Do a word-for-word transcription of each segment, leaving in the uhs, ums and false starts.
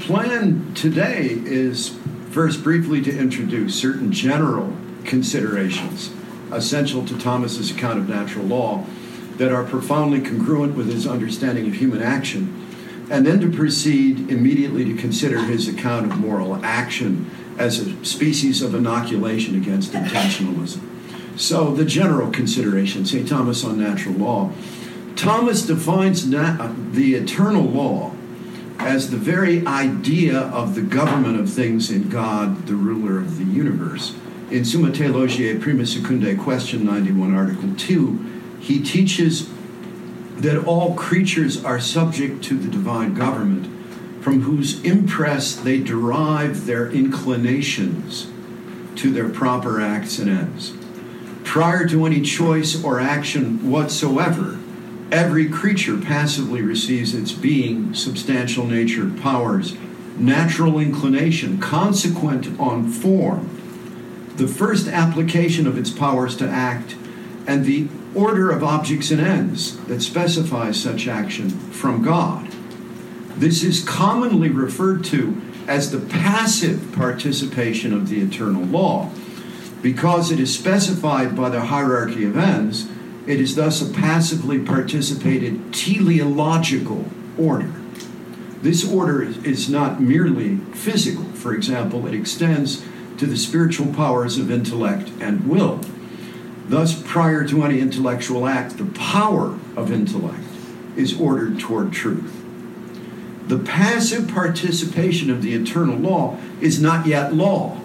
plan today is first briefly to introduce certain general considerations essential to Thomas's account of natural law that are profoundly congruent with his understanding of human action, and then to proceed immediately to consider his account of moral action as a species of inoculation against intentionalism. So the general consideration, Saint Thomas on natural law. Thomas defines na- the eternal law as the very idea of the government of things in God, the ruler of the universe. In Summa Theologiae Prima Secundae, question ninety-one, article two, he teaches that all creatures are subject to the divine government, from whose impress they derive their inclinations to their proper acts and ends. Prior to any choice or action whatsoever, every creature passively receives its being, substantial nature, powers, natural inclination, consequent on form, the first application of its powers to act, and the order of objects and ends that specifies such action from God. This is commonly referred to as the passive participation of the eternal law. Because it is specified by the hierarchy of ends, it is thus a passively participated teleological order. This order is not merely physical. For example, it extends to the spiritual powers of intellect and will. Thus, prior to any intellectual act, the power of intellect is ordered toward truth. The passive participation of the eternal law is not yet law,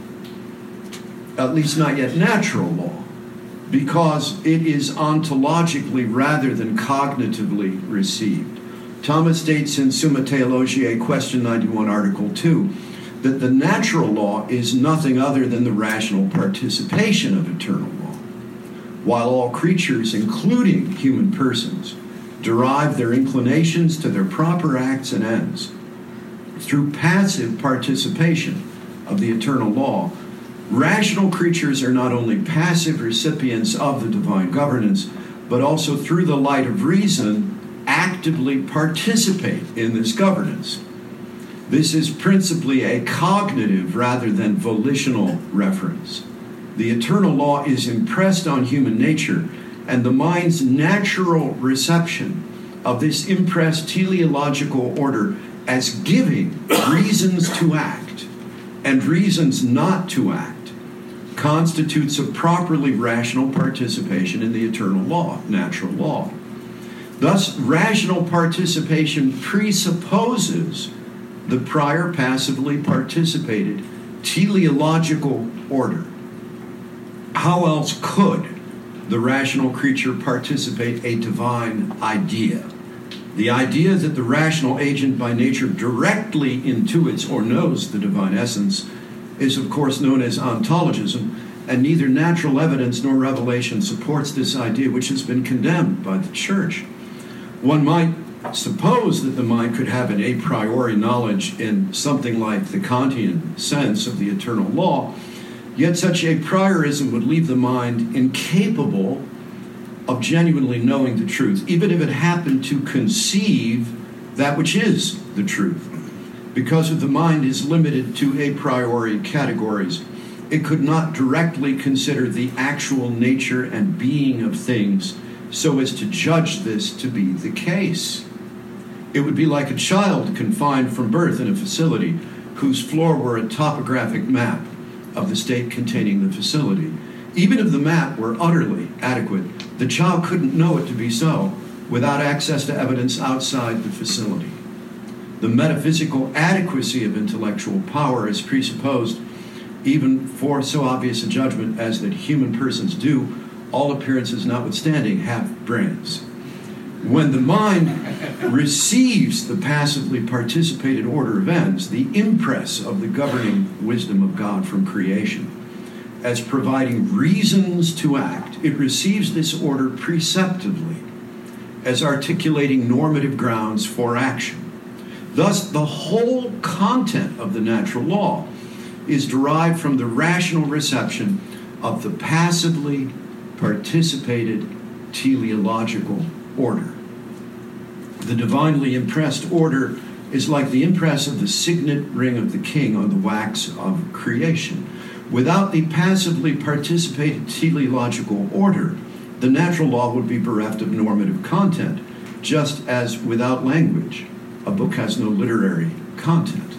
at least not yet natural law, because it is ontologically rather than cognitively received. Thomas states in Summa Theologiae, question ninety-one, article two, that the natural law is nothing other than the rational participation of eternal law, while all creatures, including human persons, derive their inclinations to their proper acts and ends through passive participation of the eternal law. Rational creatures are not only passive recipients of the divine governance, but also through the light of reason actively participate in this governance. This is principally a cognitive rather than volitional reference. The eternal law is impressed on human nature, and the mind's natural reception of this impressed teleological order as giving reasons to act and reasons not to act constitutes a properly rational participation in the eternal law, natural law. Thus, rational participation presupposes the prior passively participated teleological order. How else could the rational creature participate a divine idea? The idea that the rational agent by nature directly intuits or knows the divine essence is, of course, known as ontologism, and neither natural evidence nor revelation supports this idea, which has been condemned by the Church. One might suppose that the mind could have an a priori knowledge in something like the Kantian sense of the eternal law, yet such a priorism would leave the mind incapable of genuinely knowing the truth, even if it happened to conceive that which is the truth. Because if the mind is limited to a priori categories, it could not directly consider the actual nature and being of things so as to judge this to be the case. It would be like a child confined from birth in a facility whose floor were a topographic map of the state containing the facility. Even if the map were utterly adequate, the child couldn't know it to be so without access to evidence outside the facility. The metaphysical adequacy of intellectual power is presupposed even for so obvious a judgment as that human persons do, all appearances notwithstanding, have brains. When the mind receives the passively participated order of ends, the impress of the governing wisdom of God from creation, as providing reasons to act, it receives this order preceptively, as articulating normative grounds for action. Thus, the whole content of the natural law is derived from the rational reception of the passively participated teleological order. The divinely impressed order is like the impress of the signet ring of the king on the wax of creation. Without the passively participated teleological order, the natural law would be bereft of normative content, just as without language, a book has no literary content.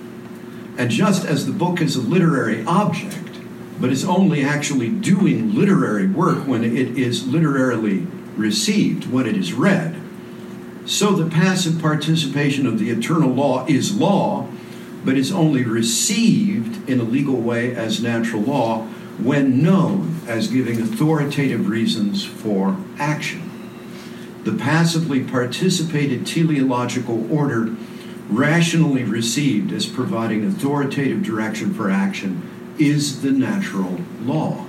And just as the book is a literary object, but is only actually doing literary work when it is literarily received, when it is read, so the passive participation of the eternal law is law, but is only received in a legal way as natural law when known as giving authoritative reasons for action. The passively participated teleological order, rationally received as providing authoritative direction for action, is the natural law.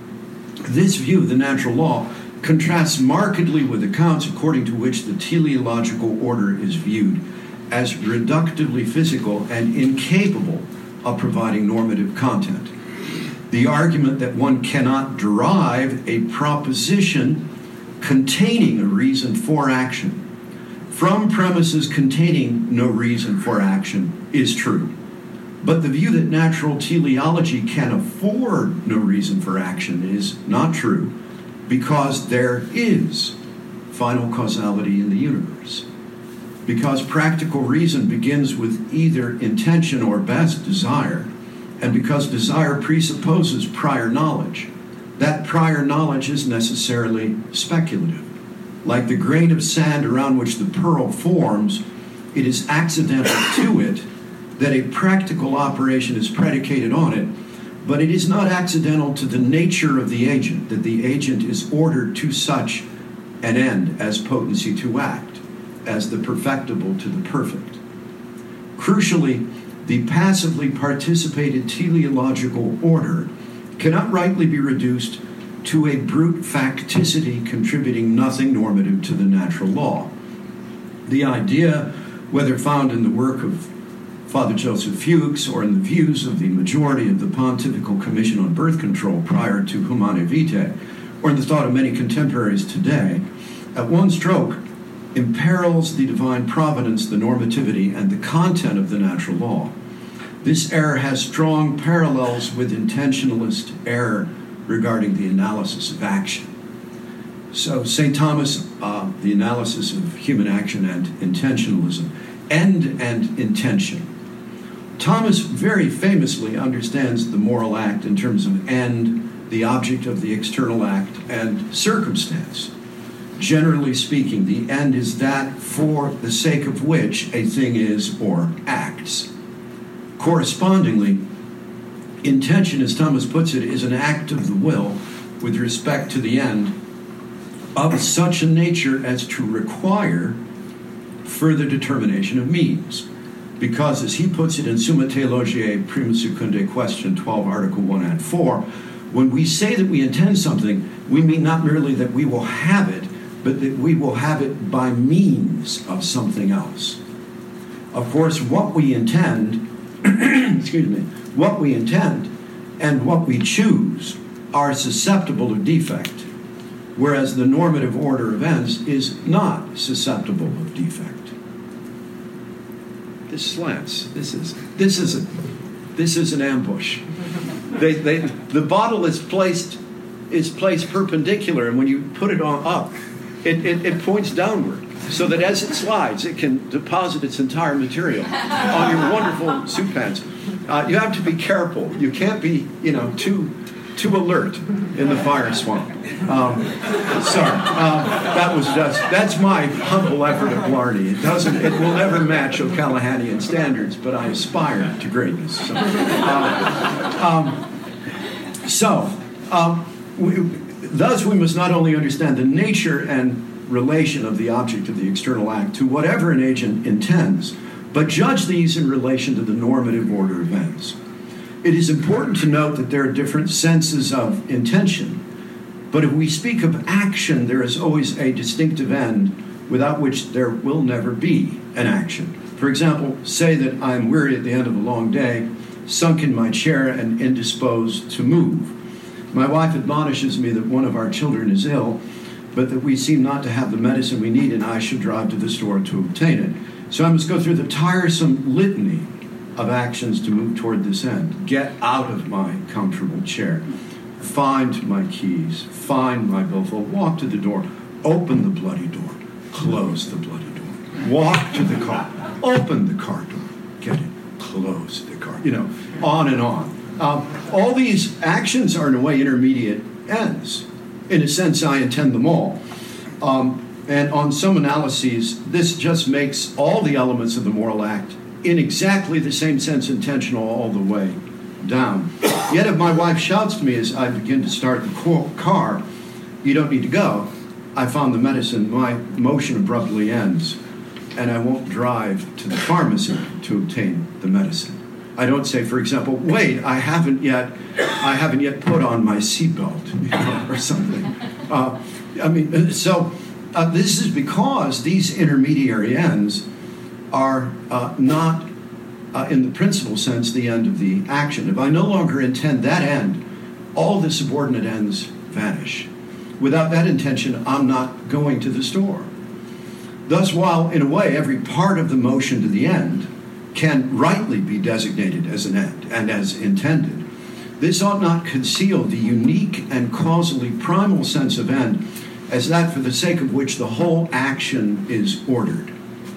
This view of the natural law contrasts markedly with accounts according to which the teleological order is viewed as reductively physical and incapable of providing normative content. The argument that one cannot derive a proposition containing a reason for action from premises containing no reason for action is true. But the view that natural teleology can afford no reason for action is not true, because there is final causality in the universe. Because practical reason begins with either intention or best desire, and because desire presupposes prior knowledge, that prior knowledge is necessarily speculative. Like the grain of sand around which the pearl forms, it is accidental to it that a practical operation is predicated on it, but it is not accidental to the nature of the agent, that the agent is ordered to such an end as potency to act, as the perfectible to the perfect. Crucially, the passively participated teleological order cannot rightly be reduced to a brute facticity contributing nothing normative to the natural law. The idea, whether found in the work of Father Joseph Fuchs or in the views of the majority of the Pontifical Commission on Birth Control prior to Humanae Vitae, or in the thought of many contemporaries today, at one stroke imperils the divine providence, the normativity, and the content of the natural law. This error has strong parallels with intentionalist error regarding the analysis of action. So Saint Thomas, uh, the analysis of human action and intentionalism, end and intention. Thomas very famously understands the moral act in terms of end, the object of the external act, and circumstance. Generally speaking, the end is that for the sake of which a thing is or acts. Correspondingly, intention, as Thomas puts it, is an act of the will with respect to the end of such a nature as to require further determination of means. Because, as he puts it in Summa Theologiae Prima Secundae, question twelve, article one and four, when we say that we intend something, we mean not merely that we will have it, but that we will have it by means of something else. Of course, what we intend, excuse me, what we intend and what we choose are susceptible of defect, whereas the normative order of ends is not susceptible of defect. This slants. This is this is a this is an ambush. They, they, the bottle is placed is placed perpendicular, and when you put it on up, it, it, it points downward, so that as it slides, it can deposit its entire material on your wonderful soup pans. Uh, you have to be careful. You can't be, you know, too too alert in the fire swamp. Um, sorry, uh, that was just that's my humble effort at Blarney. It doesn't, it will never match O'Callaghannian standards, but I aspire to greatness. So, uh, um, so um, we, thus we must not only understand the nature and relation of the object of the external act to whatever an agent intends, but judge these in relation to the normative order of ends. It is important to note that there are different senses of intention, but if we speak of action, there is always a distinctive end without which there will never be an action. For example, say that I'm weary at the end of a long day, sunk in my chair and indisposed to move. My wife admonishes me that one of our children is ill, but that we seem not to have the medicine we need and I should drive to the store to obtain it. So I must go through the tiresome litany of actions to move toward this end. Get out of my comfortable chair. Find my keys. Find my billfold. Walk to the door. Open the bloody door. Close the bloody door. Walk to the car. Open the car door. Get it. Close the car. You know, on and on. Um, all these actions are in a way intermediate ends. In a sense, I intend them all. Um, and on some analyses, this just makes all the elements of the moral act in exactly the same sense intentional all the way down. Yet if my wife shouts to me as I begin to start the car, "You don't need to go. I found the medicine," my motion abruptly ends, and I won't drive to the pharmacy to obtain the medicine. I don't say, for example, "Wait, I haven't yet, I haven't yet put on my seatbelt," you know, or something. Uh, I mean, so uh, this is because these intermediary ends are uh, not, uh, in the principal sense, the end of the action. If I no longer intend that end, all the subordinate ends vanish. Without that intention, I'm not going to the store. Thus, while in a way every part of the motion to the end can rightly be designated as an end and as intended, this ought not conceal the unique and causally primal sense of end as that for the sake of which the whole action is ordered.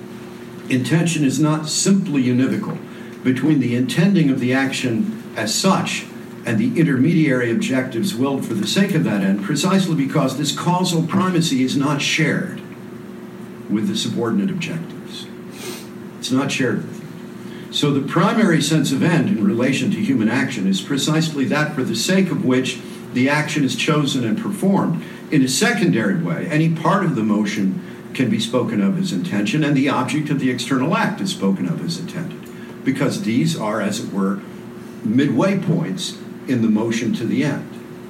Intention is not simply univocal between the intending of the action as such and the intermediary objectives willed for the sake of that end, precisely because this causal primacy is not shared with the subordinate objectives. It's not shared with them. So the primary sense of end in relation to human action is precisely that for the sake of which the action is chosen and performed. In a secondary way, any part of the motion can be spoken of as intention, and the object of the external act is spoken of as intended, because these are, as it were, midway points in the motion to the end.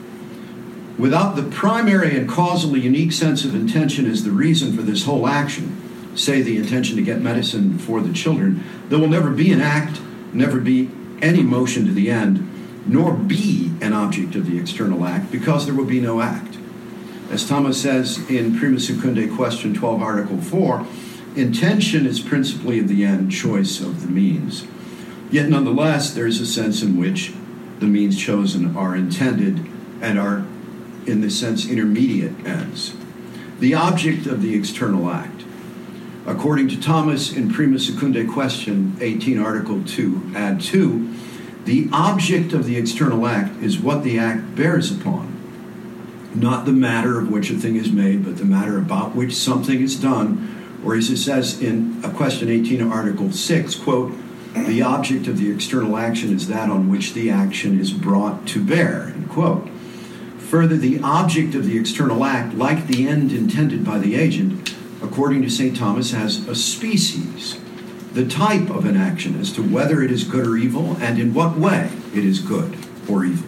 Without the primary and causally unique sense of intention as the reason for this whole action, say the intention to get medicine for the children, there will never be an act, never be any motion to the end, nor be an object of the external act, because there will be no act. As Thomas says in Prima Secundae, question twelve, article four, intention is principally of the end, choice of the means. Yet nonetheless, there is a sense in which the means chosen are intended and are, in this sense, intermediate ends. The object of the external act. According to Thomas in Prima Secundae, question eighteen, article two, ad two, the object of the external act is what the act bears upon. Not the matter of which a thing is made, but the matter about which something is done, or as it says in a question eighteen, article six, quote, the object of the external action is that on which the action is brought to bear, end quote. Further, the object of the external act, like the end intended by the agent, according to Saint Thomas, has a species, the type of an action as to whether it is good or evil, and in what way it is good or evil.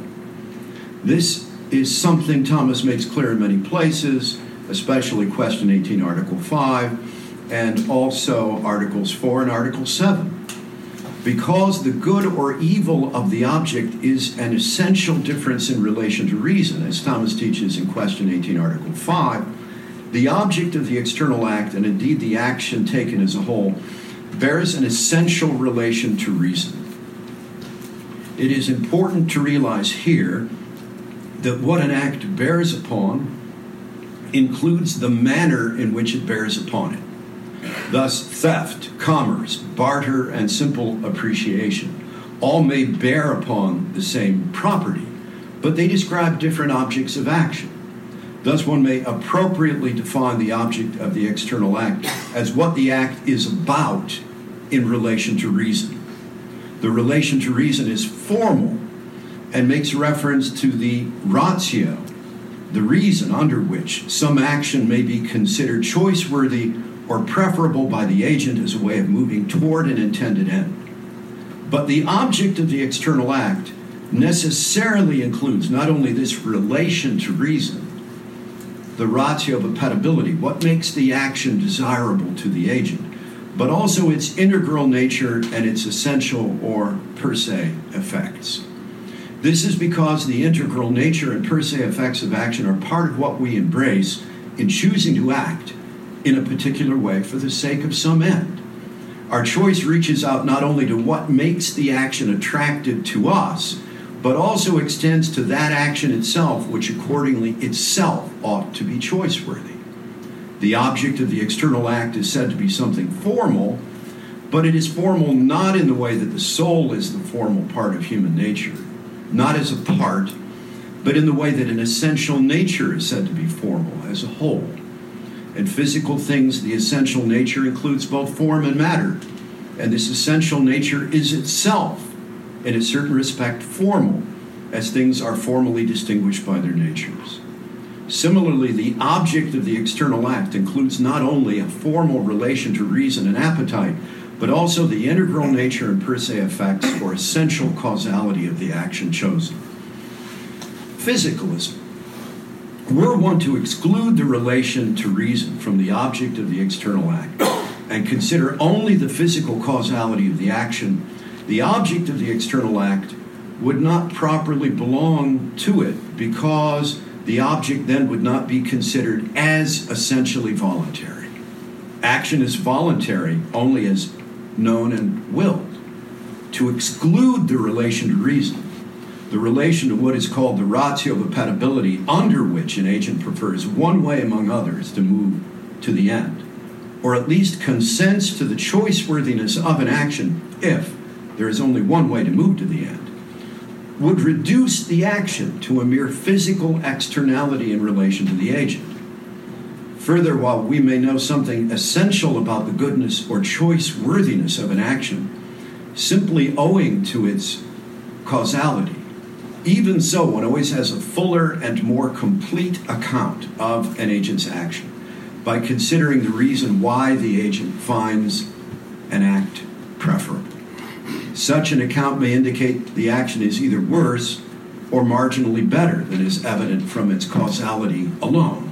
This is something Thomas makes clear in many places, especially question eighteen, article five, and also articles four and article seven. Because the good or evil of the object is an essential difference in relation to reason, as Thomas teaches in question eighteen, article five, the object of the external act, and indeed the action taken as a whole, bears an essential relation to reason. It is important to realize here that what an act bears upon includes the manner in which it bears upon it. Thus, theft, commerce, barter, and simple appreciation all may bear upon the same property, but they describe different objects of action. Thus, one may appropriately define the object of the external act as what the act is about in relation to reason. The relation to reason is formal and makes reference to the ratio, the reason under which some action may be considered choice-worthy or preferable by the agent as a way of moving toward an intended end. But the object of the external act necessarily includes not only this relation to reason, the ratio of appetibility, what makes the action desirable to the agent, but also its integral nature and its essential or per se effects. This is because the integral nature and per se effects of action are part of what we embrace in choosing to act in a particular way for the sake of some end. Our choice reaches out not only to what makes the action attractive to us, but also extends to that action itself, which accordingly itself ought to be choice-worthy. The object of the external act is said to be something formal, but it is formal not in the way that the soul is the formal part of human nature, not as a part, but in the way that an essential nature is said to be formal as a whole. In physical things, the essential nature includes both form and matter, and this essential nature is itself, in a certain respect, formal, as things are formally distinguished by their natures. Similarly, the object of the external act includes not only a formal relation to reason and appetite, but also the integral nature and per se effects or essential causality of the action chosen. Physicalism. Were one to exclude the relation to reason from the object of the external act and consider only the physical causality of the action, the object of the external act would not properly belong to it, because the object then would not be considered as essentially voluntary. Action is voluntary only as known and willed. To exclude the relation to reason, the relation to what is called the ratio of appetibility, under which an agent prefers one way among others to move to the end, or at least consents to the choice-worthiness of an action if there is only one way to move to the end, would reduce the action to a mere physical externality in relation to the agent. Further, while we may know something essential about the goodness or choice-worthiness of an action, simply owing to its causality, even so, one always has a fuller and more complete account of an agent's action by considering the reason why the agent finds an act preferable. Such an account may indicate the action is either worse or marginally better than is evident from its causality alone.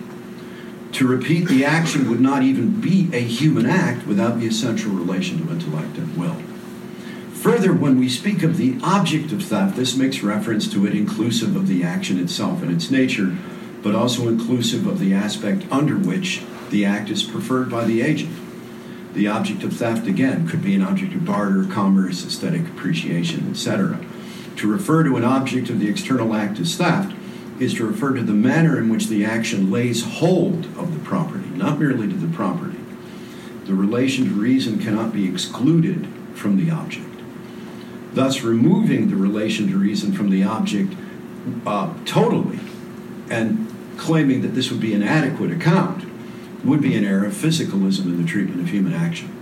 To repeat the action would not even be a human act without the essential relation to intellect and will. Further, when we speak of the object of theft, this makes reference to it inclusive of the action itself and its nature, but also inclusive of the aspect under which the act is preferred by the agent. The object of theft, again, could be an object of barter, commerce, aesthetic appreciation, et cetera. To refer to an object of the external act as theft is to refer to the manner in which the action lays hold of the property, not merely to the property. The relation to reason cannot be excluded from the object. Thus, removing the relation to reason from the object uh, totally and claiming that this would be an adequate account would be an error of physicalism in the treatment of human action.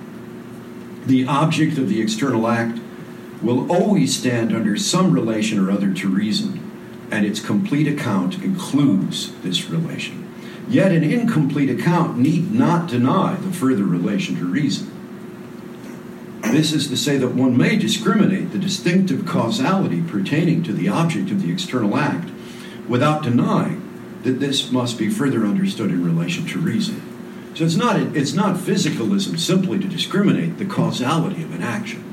The object of the external act will always stand under some relation or other to reason, and its complete account includes this relation. Yet an incomplete account need not deny the further relation to reason. This is to say that one may discriminate the distinctive causality pertaining to the object of the external act without denying that this must be further understood in relation to reason. So it's not, it's not physicalism simply to discriminate the causality of an action.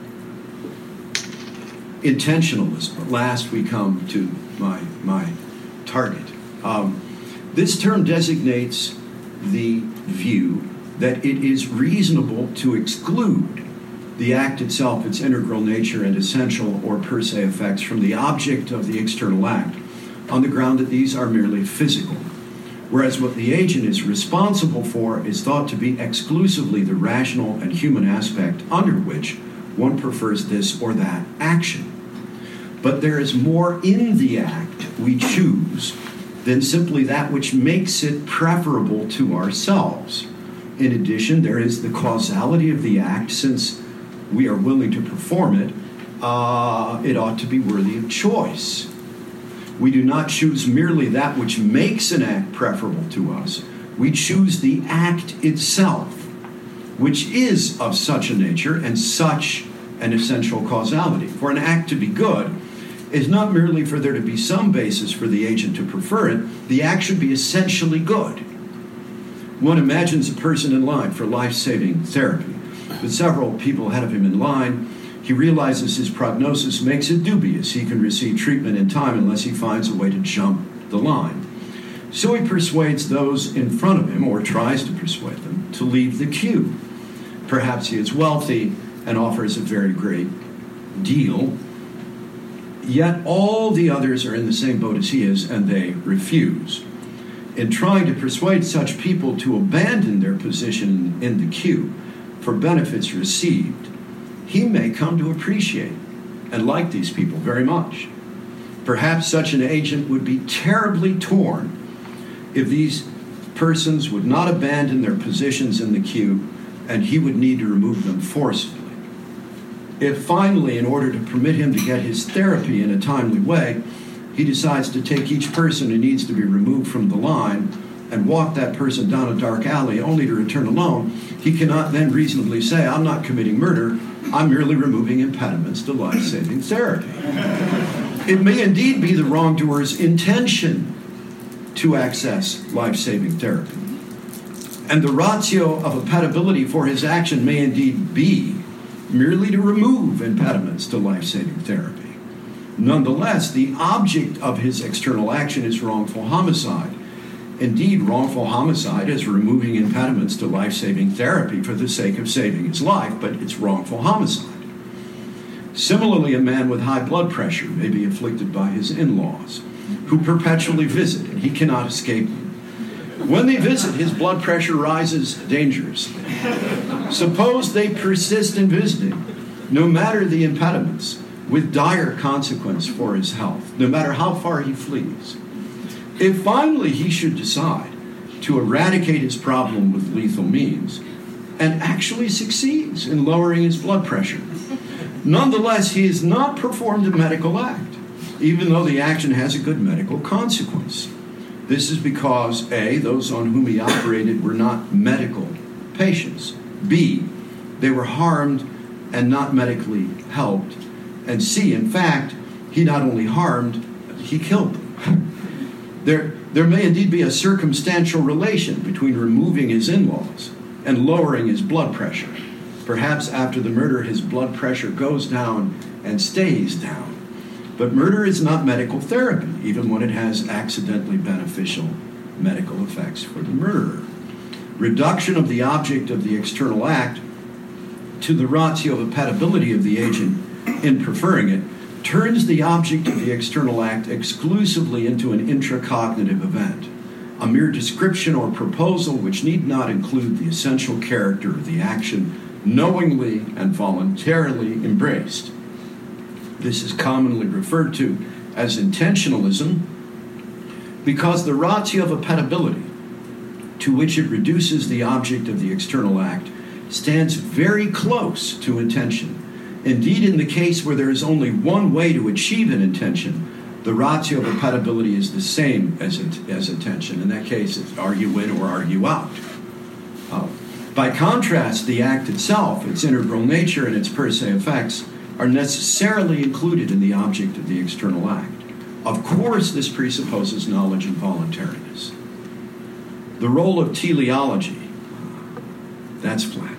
Intentionalism. At last we come to my, my target. Um, this term designates the view that it is reasonable to exclude the act itself, its integral nature and essential or per se effects from the object of the external act on the ground that these are merely physical, whereas what the agent is responsible for is thought to be exclusively the rational and human aspect under which one prefers this or that action. But there is more in the act we choose than simply that which makes it preferable to ourselves. In addition, there is the causality of the act. Since we are willing to perform it, uh, it ought to be worthy of choice. We do not choose merely that which makes an act preferable to us. We choose the act itself, which is of such a nature and such an essential causality. For an act to be good is not merely for there to be some basis for the agent to prefer it. The act should be essentially good. One imagines a person in line for life-saving therapy. With several people ahead of him in line, he realizes his prognosis makes it dubious he can receive treatment in time unless he finds a way to jump the line. So he persuades those in front of him, or tries to persuade them, to leave the queue. Perhaps he is wealthy and offers a very great deal. Yet all the others are in the same boat as he is, and they refuse. In trying to persuade such people to abandon their position in the queue for benefits received, he may come to appreciate and like these people very much. Perhaps such an agent would be terribly torn if these persons would not abandon their positions in the queue, and he would need to remove them forcefully. If finally, in order to permit him to get his therapy in a timely way, he decides to take each person who needs to be removed from the line and walk that person down a dark alley only to return alone, he cannot then reasonably say, I'm not committing murder, I'm merely removing impediments to life-saving therapy. It may indeed be the wrongdoer's intention to access life-saving therapy. And the ratio of appetibility for his action may indeed be merely to remove impediments to life-saving therapy. Nonetheless, the object of his external action is wrongful homicide. Indeed, wrongful homicide is removing impediments to life-saving therapy for the sake of saving his life, but it's wrongful homicide. Similarly, a man with high blood pressure may be afflicted by his in-laws, who perpetually visit, and he cannot escape them. When they visit, his blood pressure rises dangerously. Suppose they persist in visiting, no matter the impediments, with dire consequence for his health, no matter how far he flees. If finally he should decide to eradicate his problem with lethal means, and actually succeeds in lowering his blood pressure, nonetheless, he has not performed a medical act, even though the action has a good medical consequence. This is because, A, those on whom he operated were not medical patients. B, they were harmed and not medically helped. And C, in fact, he not only harmed, he killed them. There, there may indeed be a circumstantial relation between removing his in-laws and lowering his blood pressure. Perhaps after the murder, his blood pressure goes down and stays down. But murder is not medical therapy, even when it has accidentally beneficial medical effects for the murderer. Reduction of the object of the external act to the ratio of appetibility of the agent in preferring it turns the object of the external act exclusively into an intracognitive event, a mere description or proposal which need not include the essential character of the action knowingly and voluntarily embraced. This is commonly referred to as intentionalism because the ratio of appetibility to which it reduces the object of the external act stands very close to intention. Indeed, in the case where there is only one way to achieve an intention, the ratio of appetibility is the same as, as intention. In that case, it's argue in or argue out. Uh, by contrast, the act itself, its integral nature, and its per se effects are necessarily included in the object of the external act. Of course, this presupposes knowledge and voluntariness. The role of teleology, that's flat.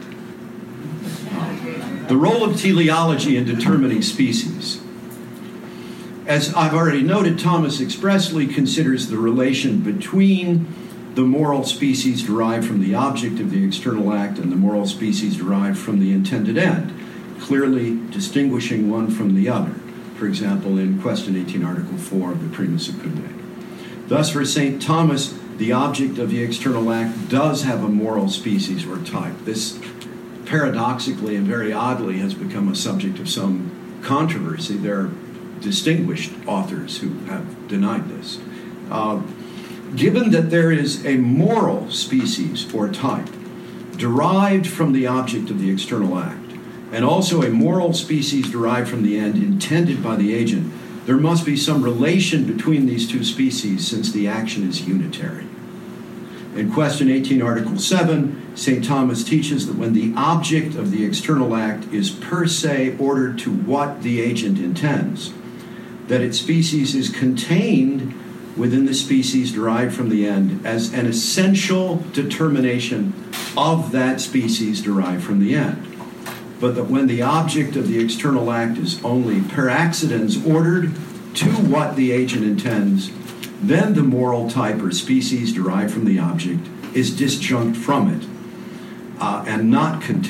The role of teleology in determining species. As I've already noted, Thomas expressly considers the relation between the moral species derived from the object of the external act and the moral species derived from the intended end, clearly distinguishing one from the other. For example, in Question eighteen, Article four of the Prima Secundae. Thus, for Saint Thomas, the object of the external act does have a moral species or type. This, paradoxically and very oddly, has become a subject of some controversy. There are distinguished authors who have denied this. Uh, given that there is a moral species or type derived from the object of the external act, and also a moral species derived from the end intended by the agent, there must be some relation between these two species since the action is unitary. In Question eighteen, Article seven, Saint Thomas teaches that when the object of the external act is per se ordered to what the agent intends, that its species is contained within the species derived from the end as an essential determination of that species derived from the end. But that when the object of the external act is only per accidens ordered to what the agent intends, then the moral type or species derived from the object is disjunct from it uh, and not contained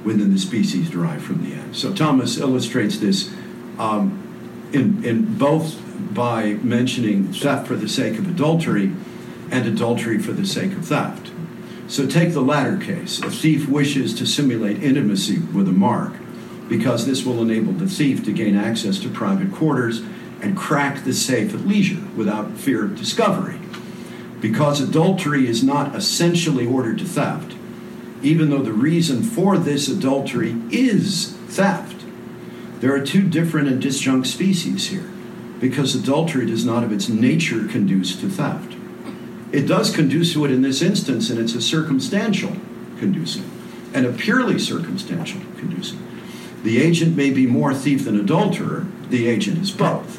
within the species derived from the end. So Thomas illustrates this um, in, in both by mentioning theft for the sake of adultery and adultery for the sake of theft. So take the latter case. A thief wishes to simulate intimacy with a mark because this will enable the thief to gain access to private quarters and crack the safe at leisure without fear of discovery. Because adultery is not essentially ordered to theft, even though the reason for this adultery is theft, there are two different and disjunct species here, because adultery does not of its nature conduce to theft. It does conduce to it in this instance, and it's a circumstantial conducing, and a purely circumstantial conducing. The agent may be more thief than adulterer. The agent is both.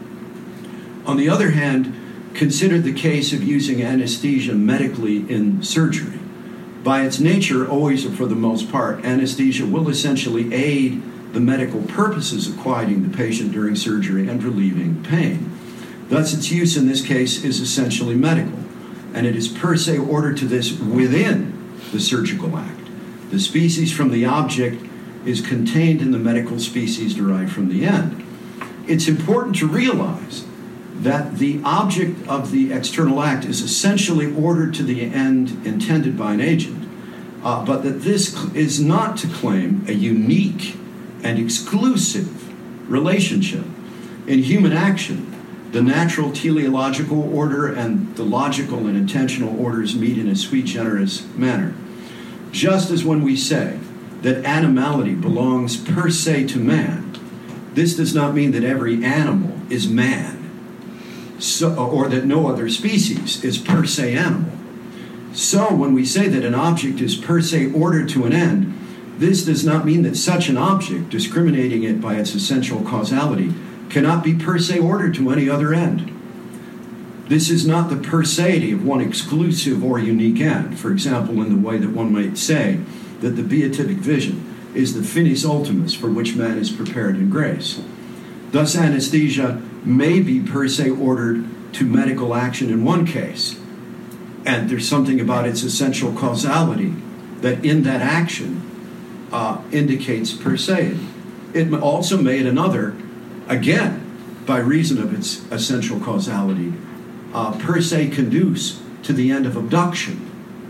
On the other hand, consider the case of using anesthesia medically in surgery. By its nature, always or for the most part, anesthesia will essentially aid the medical purposes of quieting the patient during surgery and relieving pain. Thus, its use in this case is essentially medical, and it is per se ordered to this within the surgical act. The species from the object is contained in the medical species derived from the end. It's important to realize that the object of the external act is essentially ordered to the end intended by an agent, uh, but that this is not to claim a unique and exclusive relationship. In human action, the natural teleological order and the logical and intentional orders meet in a sui generis manner. Just as when we say that animality belongs per se to man, this does not mean that every animal is man, so, or that no other species is per se animal. So when we say that an object is per se ordered to an end, this does not mean that such an object, discriminating it by its essential causality, cannot be per se ordered to any other end. This is not the per seity of one exclusive or unique end, for example, in the way that one might say that the beatific vision is the finis ultimus for which man is prepared in grace. Thus, anesthesia may be per se ordered to medical action in one case, and there's something about its essential causality that in that action uh, indicates per se. It also may in another, again, by reason of its essential causality, uh, per se conduce to the end of abduction.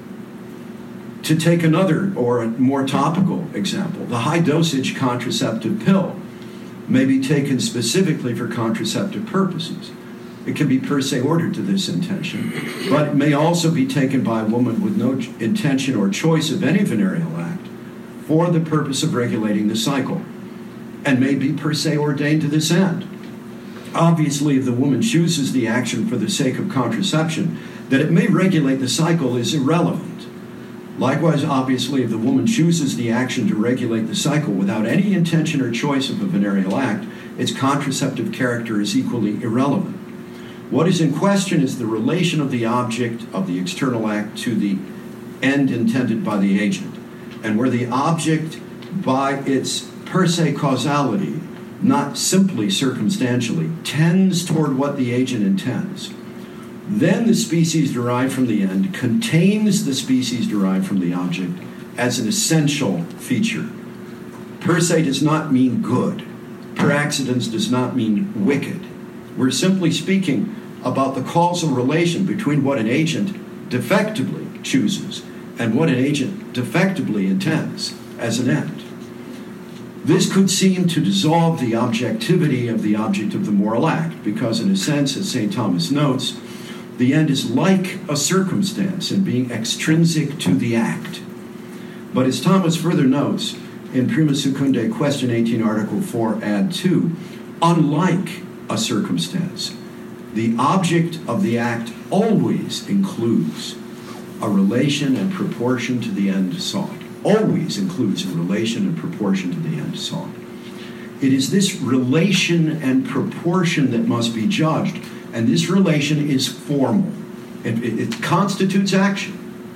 To take another or a more topical example, the high-dosage contraceptive pill may be taken specifically for contraceptive purposes. It can be per se ordered to this intention, but it may also be taken by a woman with no intention or choice of any venereal act for the purpose of regulating the cycle, and may be per se ordained to this end. Obviously, if the woman chooses the action for the sake of contraception, that it may regulate the cycle is irrelevant. Likewise, obviously, if the woman chooses the action to regulate the cycle without any intention or choice of a venereal act, its contraceptive character is equally irrelevant. What is in question is the relation of the object of the external act to the end intended by the agent, and where the object, by its per se causality, not simply circumstantially, tends toward what the agent intends. Then the species derived from the end contains the species derived from the object as an essential feature. Per se does not mean good. Per accidens does not mean wicked. We're simply speaking about the causal relation between what an agent defectively chooses and what an agent defectively intends as an end. This could seem to dissolve the objectivity of the object of the moral act, because in a sense, as Saint Thomas notes, the end is like a circumstance in being extrinsic to the act. But as Thomas further notes in Prima Secundae, question eighteen, article four, ad two, unlike a circumstance, the object of the act always includes a relation and proportion to the end sought. Always includes a relation and proportion to the end sought. It is this relation and proportion that must be judged, and this relation is formal. It, it, it constitutes action.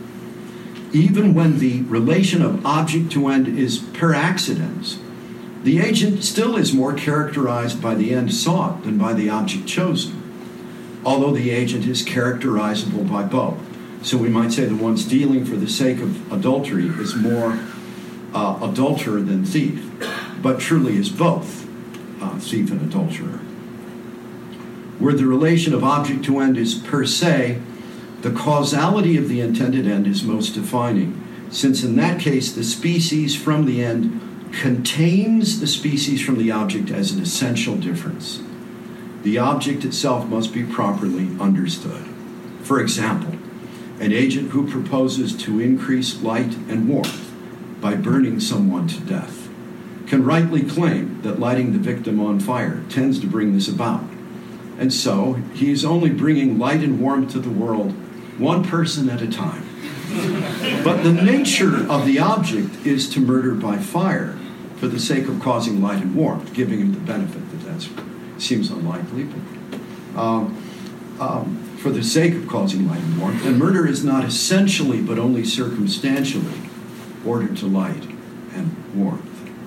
Even when the relation of object to end is per accidens, the agent still is more characterized by the end sought than by the object chosen, although the agent is characterizable by both. So we might say the one stealing for the sake of adultery is more uh, adulterer than thief, but truly is both uh, thief and adulterer. Where the relation of object to end is per se, the causality of the intended end is most defining, since in that case the species from the end contains the species from the object as an essential difference. The object itself must be properly understood. For example, an agent who proposes to increase light and warmth by burning someone to death can rightly claim that lighting the victim on fire tends to bring this about. And so he is only bringing light and warmth to the world one person at a time. But the nature of the object is to murder by fire for the sake of causing light and warmth, giving him the benefit that that seems unlikely, but um, um, for the sake of causing light and warmth. And murder is not essentially, but only circumstantially, ordered to light and warmth.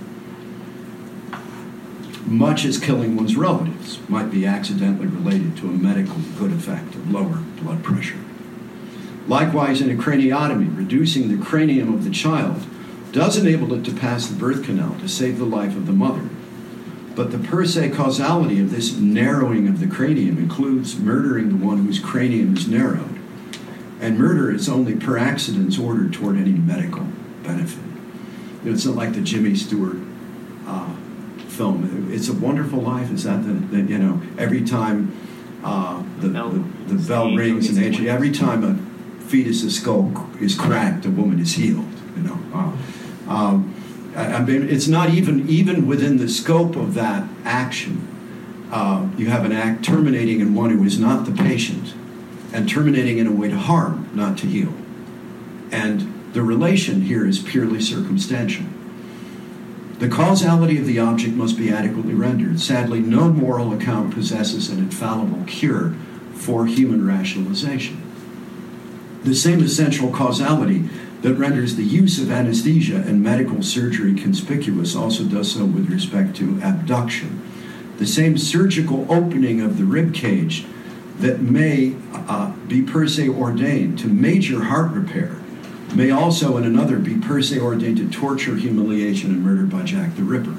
Much as killing one's relatives might be accidentally related to a medical good effect of lower blood pressure. Likewise, in a craniotomy, reducing the cranium of the child does enable it to pass the birth canal to save the life of the mother. But the per se causality of this narrowing of the cranium includes murdering the one whose cranium is narrowed. And murder is only per accidens ordered toward any medical benefit. You know, it's not like the Jimmy Stewart uh, film. It's a Wonderful Life. Is that the, the you know, every time uh, the, the, the bell rings and age, every time a fetus's skull is cracked, a woman is healed, you know. Uh, um, I mean, it's not even, even within the scope of that action. Uh, you have an act terminating in one who is not the patient and terminating in a way to harm, not to heal. And the relation here is purely circumstantial. The causality of the object must be adequately rendered. Sadly, no moral account possesses an infallible cure for human rationalization. The same essential causality that renders the use of anesthesia and medical surgery conspicuous also does so with respect to abduction. The same surgical opening of the rib cage that may uh, be per se ordained to major heart repair may also in another be per se ordained to torture, humiliation, and murder by Jack the Ripper.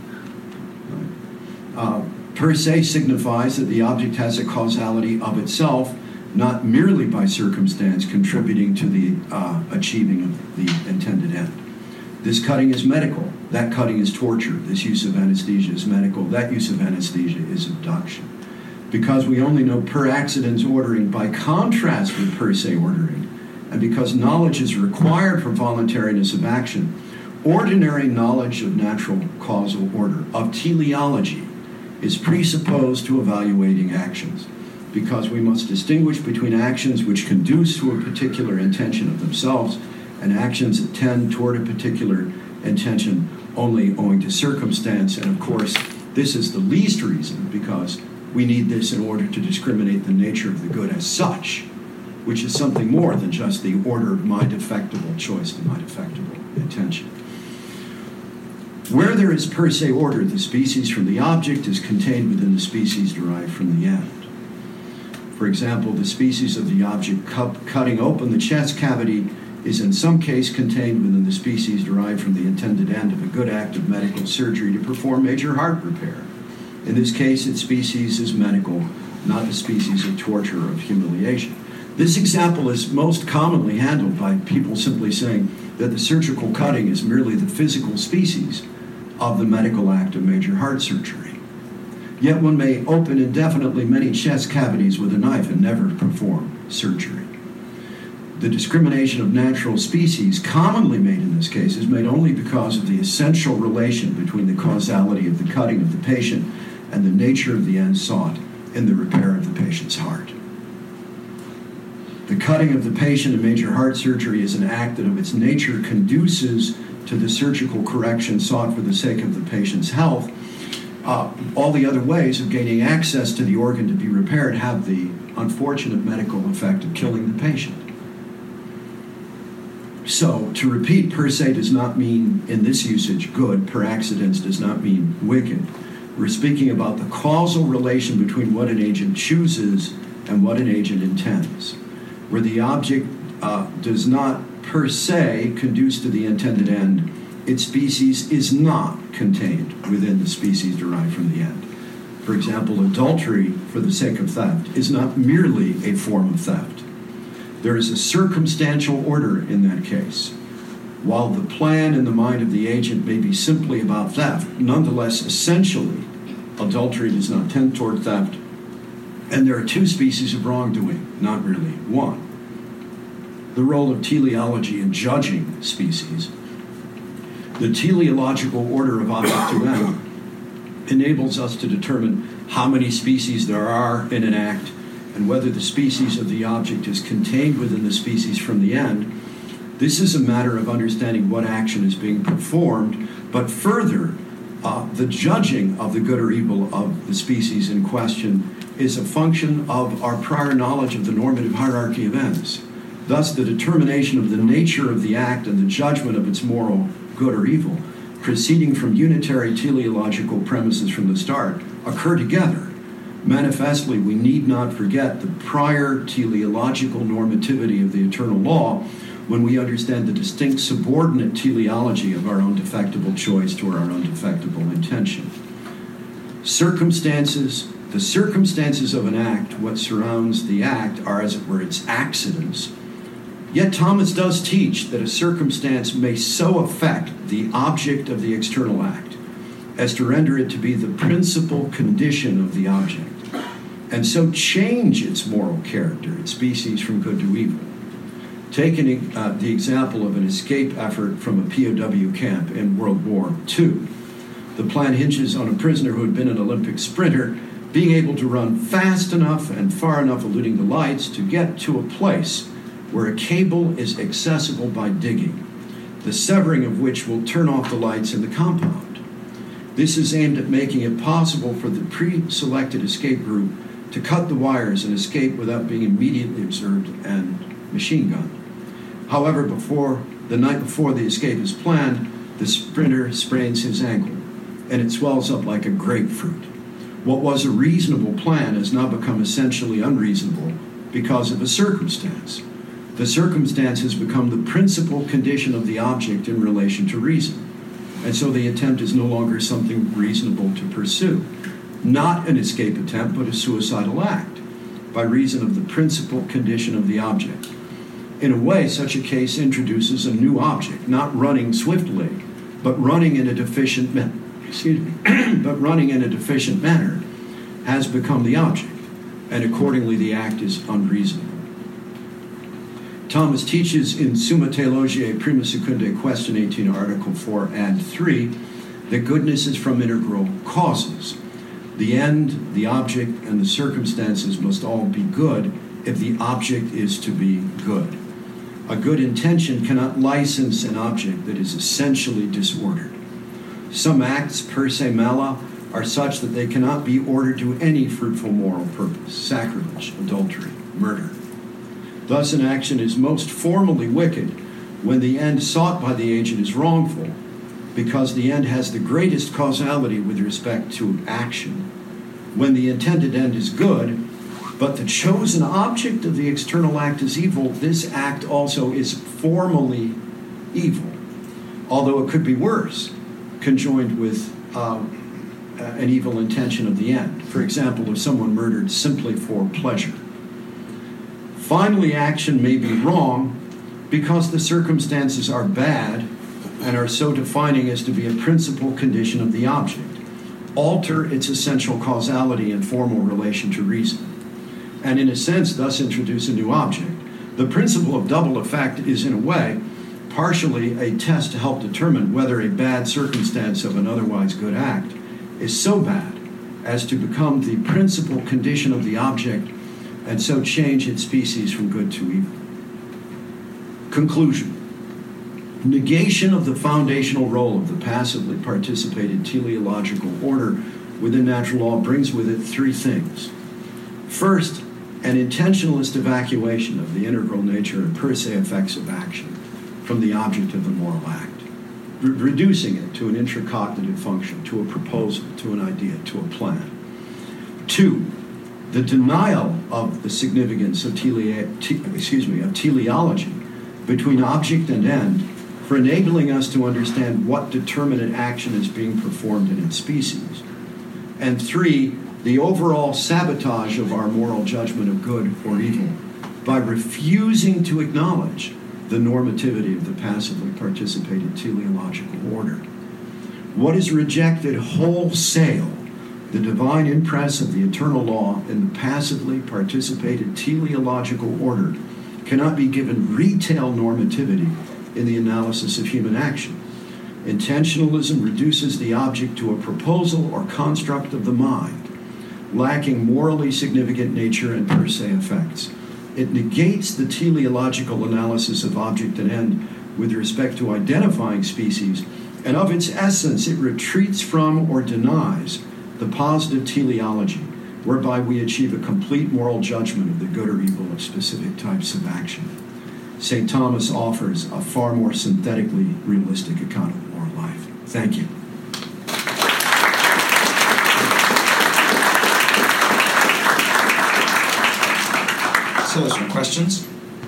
Uh, per se signifies that the object has a causality of itself, not merely by circumstance contributing to the uh, achieving of the intended end. This cutting is medical. That cutting is torture. This use of anesthesia is medical. That use of anesthesia is abduction. Because we only know per accidens ordering by contrast with per se ordering, and because knowledge is required for voluntariness of action, ordinary knowledge of natural causal order, of teleology, is presupposed to evaluating actions, because we must distinguish between actions which conduce to a particular intention of themselves and actions that tend toward a particular intention only owing to circumstance. And of course, this is the least reason, because we need this in order to discriminate the nature of the good as such, which is something more than just the order of my defectible choice and my defectible intention. Where there is per se order, the species from the object is contained within the species derived from the end. For example, the species of the object cu- cutting open the chest cavity is in some case contained within the species derived from the intended end of a good act of medical surgery to perform major heart repair. In this case, its species is medical, not the species of torture or of humiliation. This example is most commonly handled by people simply saying that the surgical cutting is merely the physical species of the medical act of major heart surgery. Yet one may open indefinitely many chest cavities with a knife and never perform surgery. The discrimination of natural species commonly made in this case is made only because of the essential relation between the causality of the cutting of the patient and the nature of the end sought in the repair of the patient's heart. The cutting of the patient in major heart surgery is an act that of its nature conduces to the surgical correction sought for the sake of the patient's health. Uh, all the other ways of gaining access to the organ to be repaired have the unfortunate medical effect of killing the patient. So, to repeat, per se does not mean, in this usage, good. Per accidens does not mean wicked. We're speaking about the causal relation between what an agent chooses and what an agent intends, where the object uh, does not per se conduce to the intended end its species is not contained within the species derived from the end. For example, adultery for the sake of theft is not merely a form of theft. There is a circumstantial order in that case. While the plan in the mind of the agent may be simply about theft, nonetheless, essentially, adultery does not tend toward theft, and there are two species of wrongdoing, not merely one. The role of teleology in judging species. The teleological order of object to end enables us to determine how many species there are in an act and whether the species of the object is contained within the species from the end. This is a matter of understanding what action is being performed, but further, uh, the judging of the good or evil of the species in question is a function of our prior knowledge of the normative hierarchy of ends. Thus, the determination of the nature of the act and the judgment of its moral good or evil, proceeding from unitary teleological premises from the start, occur together. Manifestly, we need not forget the prior teleological normativity of the eternal law when we understand the distinct subordinate teleology of our own defectible choice to our own defectible intention. Circumstances, the circumstances of an act, what surrounds the act, are, as it were, its accidents. Yet Thomas does teach that a circumstance may so affect the object of the external act as to render it to be the principal condition of the object, and so change its moral character, its species from good to evil. Taking uh, the example of an escape effort from a P O W camp in World War Two, the plan hinges on a prisoner who had been an Olympic sprinter being able to run fast enough and far enough eluding the lights to get to a place where a cable is accessible by digging, the severing of which will turn off the lights in the compound. This is aimed at making it possible for the pre-selected escape group to cut the wires and escape without being immediately observed and machine gunned. However, before the night before the escape is planned, the sprinter sprains his ankle, and it swells up like a grapefruit. What was a reasonable plan has now become essentially unreasonable because of a circumstance. The circumstance has become the principal condition of the object in relation to reason. And so the attempt is no longer something reasonable to pursue. Not an escape attempt, but a suicidal act, by reason of the principal condition of the object. In a way, such a case introduces a new object, not running swiftly, but running in a deficient ma- excuse me, but running in a deficient manner has become the object, and accordingly the act is unreasonable. Thomas teaches in Summa Theologiae Prima Secundae, Question eighteen, Article four, Ad three, that goodness is from integral causes. The end, the object, and the circumstances must all be good if the object is to be good. A good intention cannot license an object that is essentially disordered. Some acts, per se mala, are such that they cannot be ordered to any fruitful moral purpose: sacrilege, adultery, murder. Thus, an action is most formally wicked when the end sought by the agent is wrongful, because the end has the greatest causality with respect to action. When the intended end is good, but the chosen object of the external act is evil, this act also is formally evil, although it could be worse, conjoined with uh, an evil intention of the end. For example, if someone murdered simply for pleasure. Finally, action may be wrong because the circumstances are bad and are so defining as to be a principal condition of the object, alter its essential causality and formal relation to reason, and in a sense thus introduce a new object. The principle of double effect is, in a way, partially a test to help determine whether a bad circumstance of an otherwise good act is so bad as to become the principal condition of the object and so change its species from good to evil. Conclusion. Negation of the foundational role of the passively participated teleological order within natural law brings with it three things. First, an intentionalist evacuation of the integral nature and per se effects of action from the object of the moral act, re- reducing it to an intracognitive function, to a proposal, to an idea, to a plan. Two, the denial of the significance of, tele- te- excuse me, of teleology between object and end for enabling us to understand what determinate action is being performed in its species. And three, the overall sabotage of our moral judgment of good or evil by refusing to acknowledge the normativity of the passively participated teleological order. What is rejected wholesale, the divine impress of the eternal law in the passively participated teleological order, cannot be given retail normativity in the analysis of human action. Intentionalism reduces the object to a proposal or construct of the mind, lacking morally significant nature and per se effects. It negates the teleological analysis of object and end with respect to identifying species, and of its essence it retreats from or denies the positive teleology, whereby we achieve a complete moral judgment of the good or evil of specific types of action. Saint Thomas offers a far more synthetically realistic account of moral life. Thank you. So, some questions?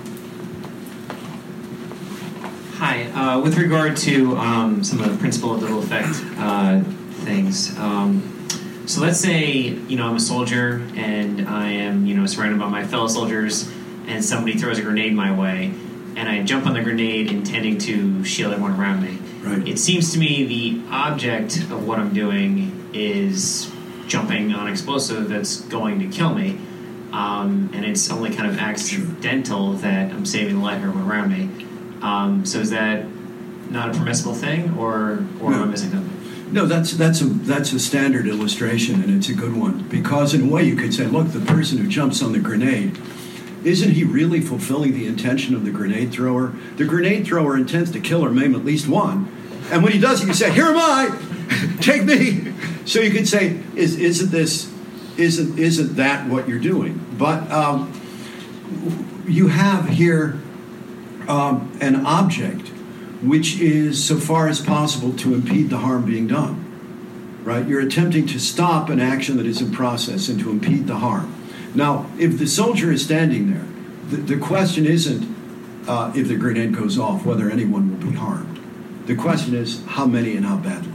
Hi. Uh, with regard to um, some of the principle of little effect uh, things, um, so let's say, you know, I'm a soldier and I am, you know, surrounded by my fellow soldiers, and somebody throws a grenade my way, and I jump on the grenade intending to shield everyone around me. Right. It seems to me the object of what I'm doing is jumping on explosive that's going to kill me. Um, and it's only kind of accidental that I'm saving the life of everyone around me. Um, so is that not a permissible thing, or or No. am I missing something? No, that's that's a that's a standard illustration, and it's a good one, because in a way you could say, look, the person who jumps on the grenade, isn't he really fulfilling the intention of the grenade thrower? The grenade thrower intends to kill or maim at least one, and when he does it, you say, here am I, take me. So you could say, is isn't this isn't isn't that what you're doing? But um, you have here um, an object which is, so far as possible, to impede the harm being done. Right? You're attempting to stop an action that is in process and to impede the harm. Now, if the soldier is standing there, the, the question isn't uh, if the grenade goes off, whether anyone will be harmed. The question is how many and how badly.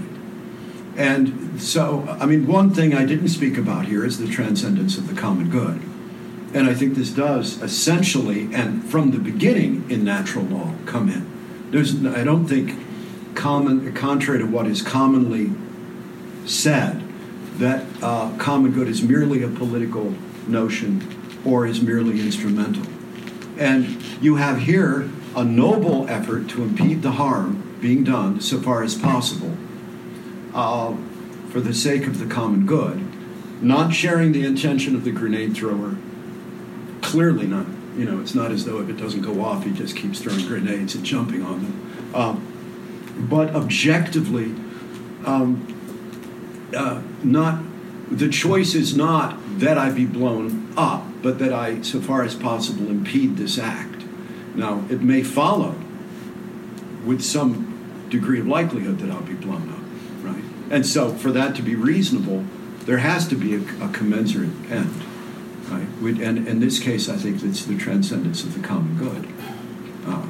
And so, I mean, one thing I didn't speak about here is the transcendence of the common good. And I think this does essentially, and from the beginning in natural law, come in. There's, I don't think, common, contrary to what is commonly said, that uh, common good is merely a political notion or is merely instrumental. And you have here a noble effort to impede the harm being done so far as possible uh, for the sake of the common good, not sharing the intention of the grenade thrower, clearly not. You know, it's not as though if it doesn't go off, he just keeps throwing grenades and jumping on them. Um, but objectively, um, uh, not the choice is not that I be blown up, but that I, so far as possible, impede this act. Now, it may follow with some degree of likelihood that I'll be blown up, right? And so, for that to be reasonable, there has to be a, a commensurate end. Right? And in this case, I think it's the transcendence of the common good. Uh,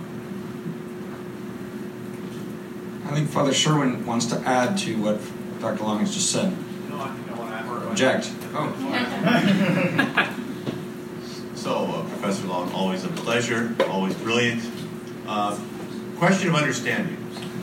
I think Father Sherwin wants to add to what Doctor Long has just said. No, I think I want to add. Or object. Oh. So, uh, Professor Long, always a pleasure, always brilliant. Uh, question of understanding.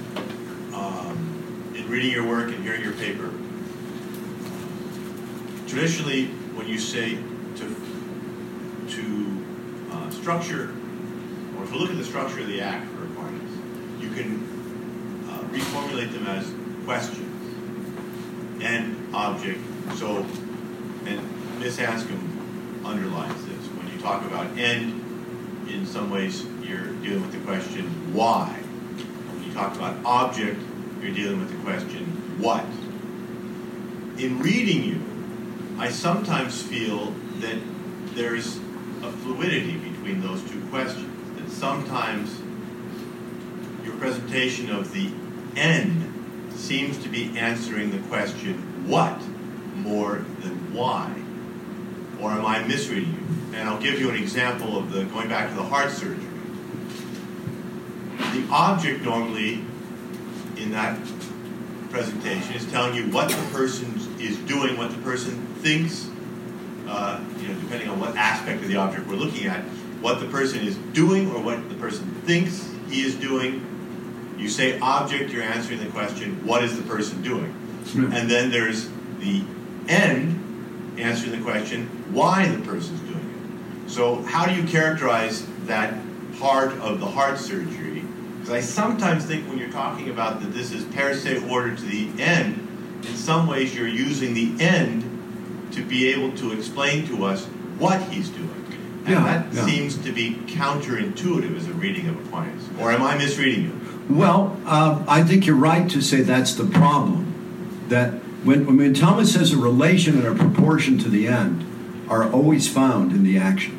Um, in reading your work and hearing your paper, traditionally, when you say to to uh, structure, or to look at the structure of the act for requirements, you can uh, reformulate them as questions and object. So, and Miss Anscombe underlines this. When you talk about end, in some ways you're dealing with the question why. When you talk about object, you're dealing with the question what. In reading you, I sometimes feel that there's a fluidity between those two questions, that sometimes your presentation of the end seems to be answering the question what more than why. Or am I misreading you? And I'll give you an example of the, going back to the heart surgery. The object normally in that presentation is telling you what the person is doing, what the person thinks, uh, you know, depending on what aspect of the object we're looking at, what the person is doing or what the person thinks he is doing. You say object, you're answering the question, what is the person doing? Mm-hmm. And then there's the end, answering the question, why the person's doing it. So how do you characterize that part of the heart surgery? Because I sometimes think when you're talking about that this is per se order to the end, in some ways you're using the end to be able to explain to us what he's doing. And yeah, that yeah. seems to be counterintuitive as a reading of Aquinas. Or am I misreading you? Well, uh, I think you're right to say that's the problem. That when, when Thomas says a relation and a proportion to the end are always found in the action.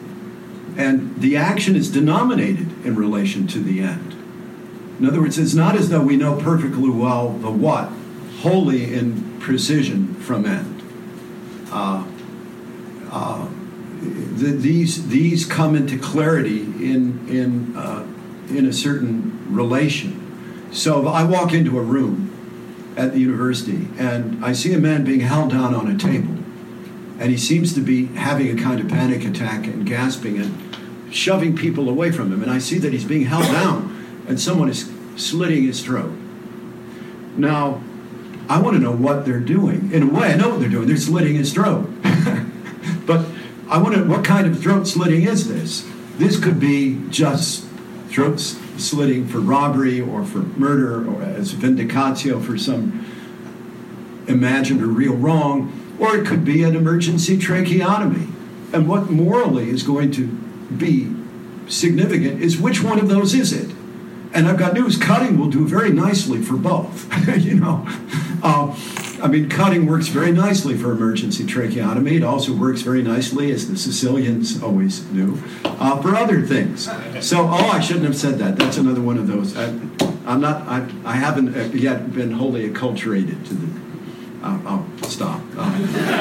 And the action is denominated in relation to the end. In other words, it's not as though we know perfectly well the what, wholly in precision from end. Uh, uh, the, these these come into clarity in in uh, in a certain relation. So if I walk into a room at the university and I see a man being held down on a table, and he seems to be having a kind of panic attack and gasping and shoving people away from him, and I see that he's being held down and someone is slitting his throat. Now, I want to know what they're doing. In a way, I know what they're doing. They're slitting his throat. But I want to, what kind of throat slitting is this? This could be just throat slitting for robbery or for murder or as vindicatio for some imagined or real wrong, or it could be an emergency tracheotomy. And what morally is going to be significant is which one of those is it? And I've got news, cutting will do very nicely for both. you know, uh, I mean, cutting works very nicely for emergency tracheotomy. It also works very nicely, as the Sicilians always knew, uh, for other things. So, oh, I shouldn't have said that. That's another one of those. I, I'm not. I, I haven't yet been wholly acculturated to the. Uh, oh, stop. Uh,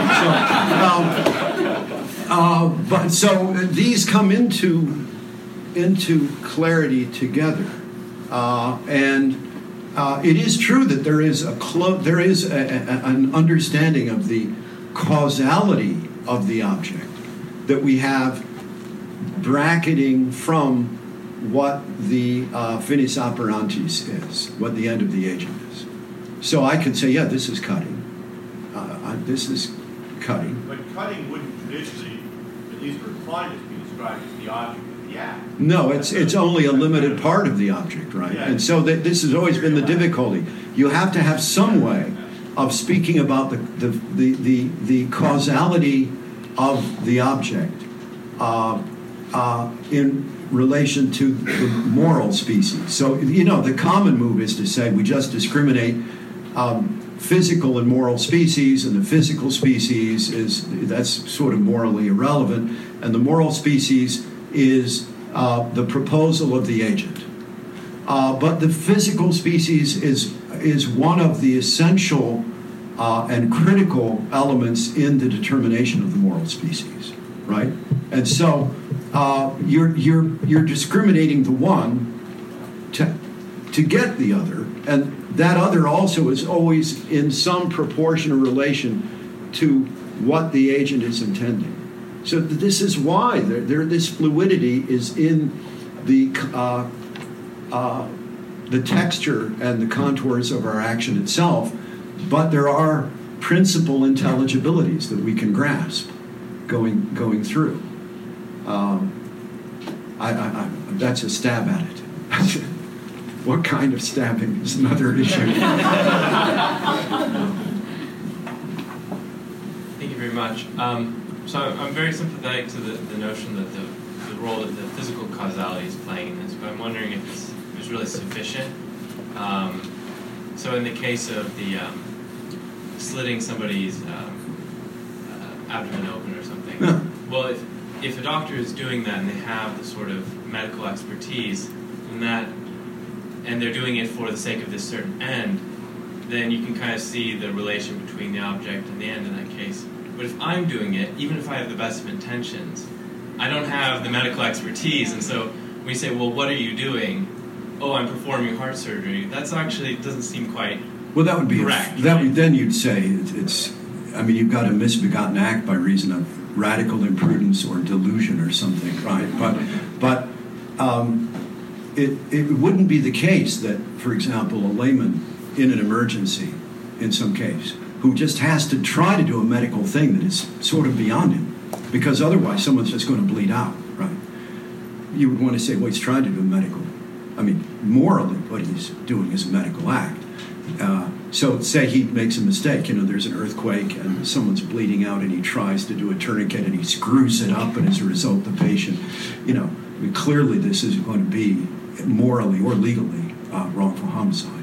so, um, uh, but so these come into into clarity together. Uh, and uh, it is true that there is a clo- there is a, a, an understanding of the causality of the object that we have bracketing from what the uh, finis operantis is, what the end of the agent is. So I could say, yeah, this is cutting. Uh, I, this is cutting. But cutting wouldn't traditionally, at least for Aquinas, be described as the object. Yeah. No, it's it's only a limited part of the object, right? And so that this has always been the difficulty. You have to have some way of speaking about the the the the, the causality of the object uh, uh, in relation to the moral species. So you know, the common move is to say we just discriminate um, physical and moral species, and the physical species is that's sort of morally irrelevant, and the moral species is uh, the proposal of the agent. Uh, but the physical species is is one of the essential uh, and critical elements in the determination of the moral species, right? And so uh, you're you're you're discriminating the one to to get the other, and that other also is always in some proportion or relation to what the agent is intending. So this is why there, there, this fluidity is in the uh, uh, the texture and the contours of our action itself, but there are principal intelligibilities that we can grasp going going through. Um, I, I, I, that's a stab at it. What kind of stabbing is another issue. Thank you very much. Um, So I'm very sympathetic to the, the notion that the, the role that the physical causality is playing in this, but I'm wondering if it's, if it's really sufficient. Um, so in the case of the um, slitting somebody's um, uh, abdomen open or something, Yeah. well, if, if a doctor is doing that and they have the sort of medical expertise and that, and they're doing it for the sake of this certain end, then you can kind of see the relation between the object and the end in that case. But if I'm doing it, even if I have the best of intentions, I don't have the medical expertise. And so we say, well, what are you doing? oh, I'm performing heart surgery, that's actually doesn't seem quite Well, that would be correct. A, that right? would then you'd say it, it's. I mean, you've got a misbegotten act by reason of radical imprudence or delusion or something, right? But but um, it it wouldn't be the case that, for example, a layman in an emergency, in some case, who just has to try to do a medical thing that is sort of beyond him, because otherwise someone's just going to bleed out, right? You would want to say, well, he's trying to do a medical. I mean, morally, what he's doing is a medical act. Uh, so say he makes a mistake, you know, there's an earthquake and someone's bleeding out and he tries to do a tourniquet and he screws it up, and as a result the patient, you know, I mean, clearly this is going to be morally or legally uh, wrongful homicide.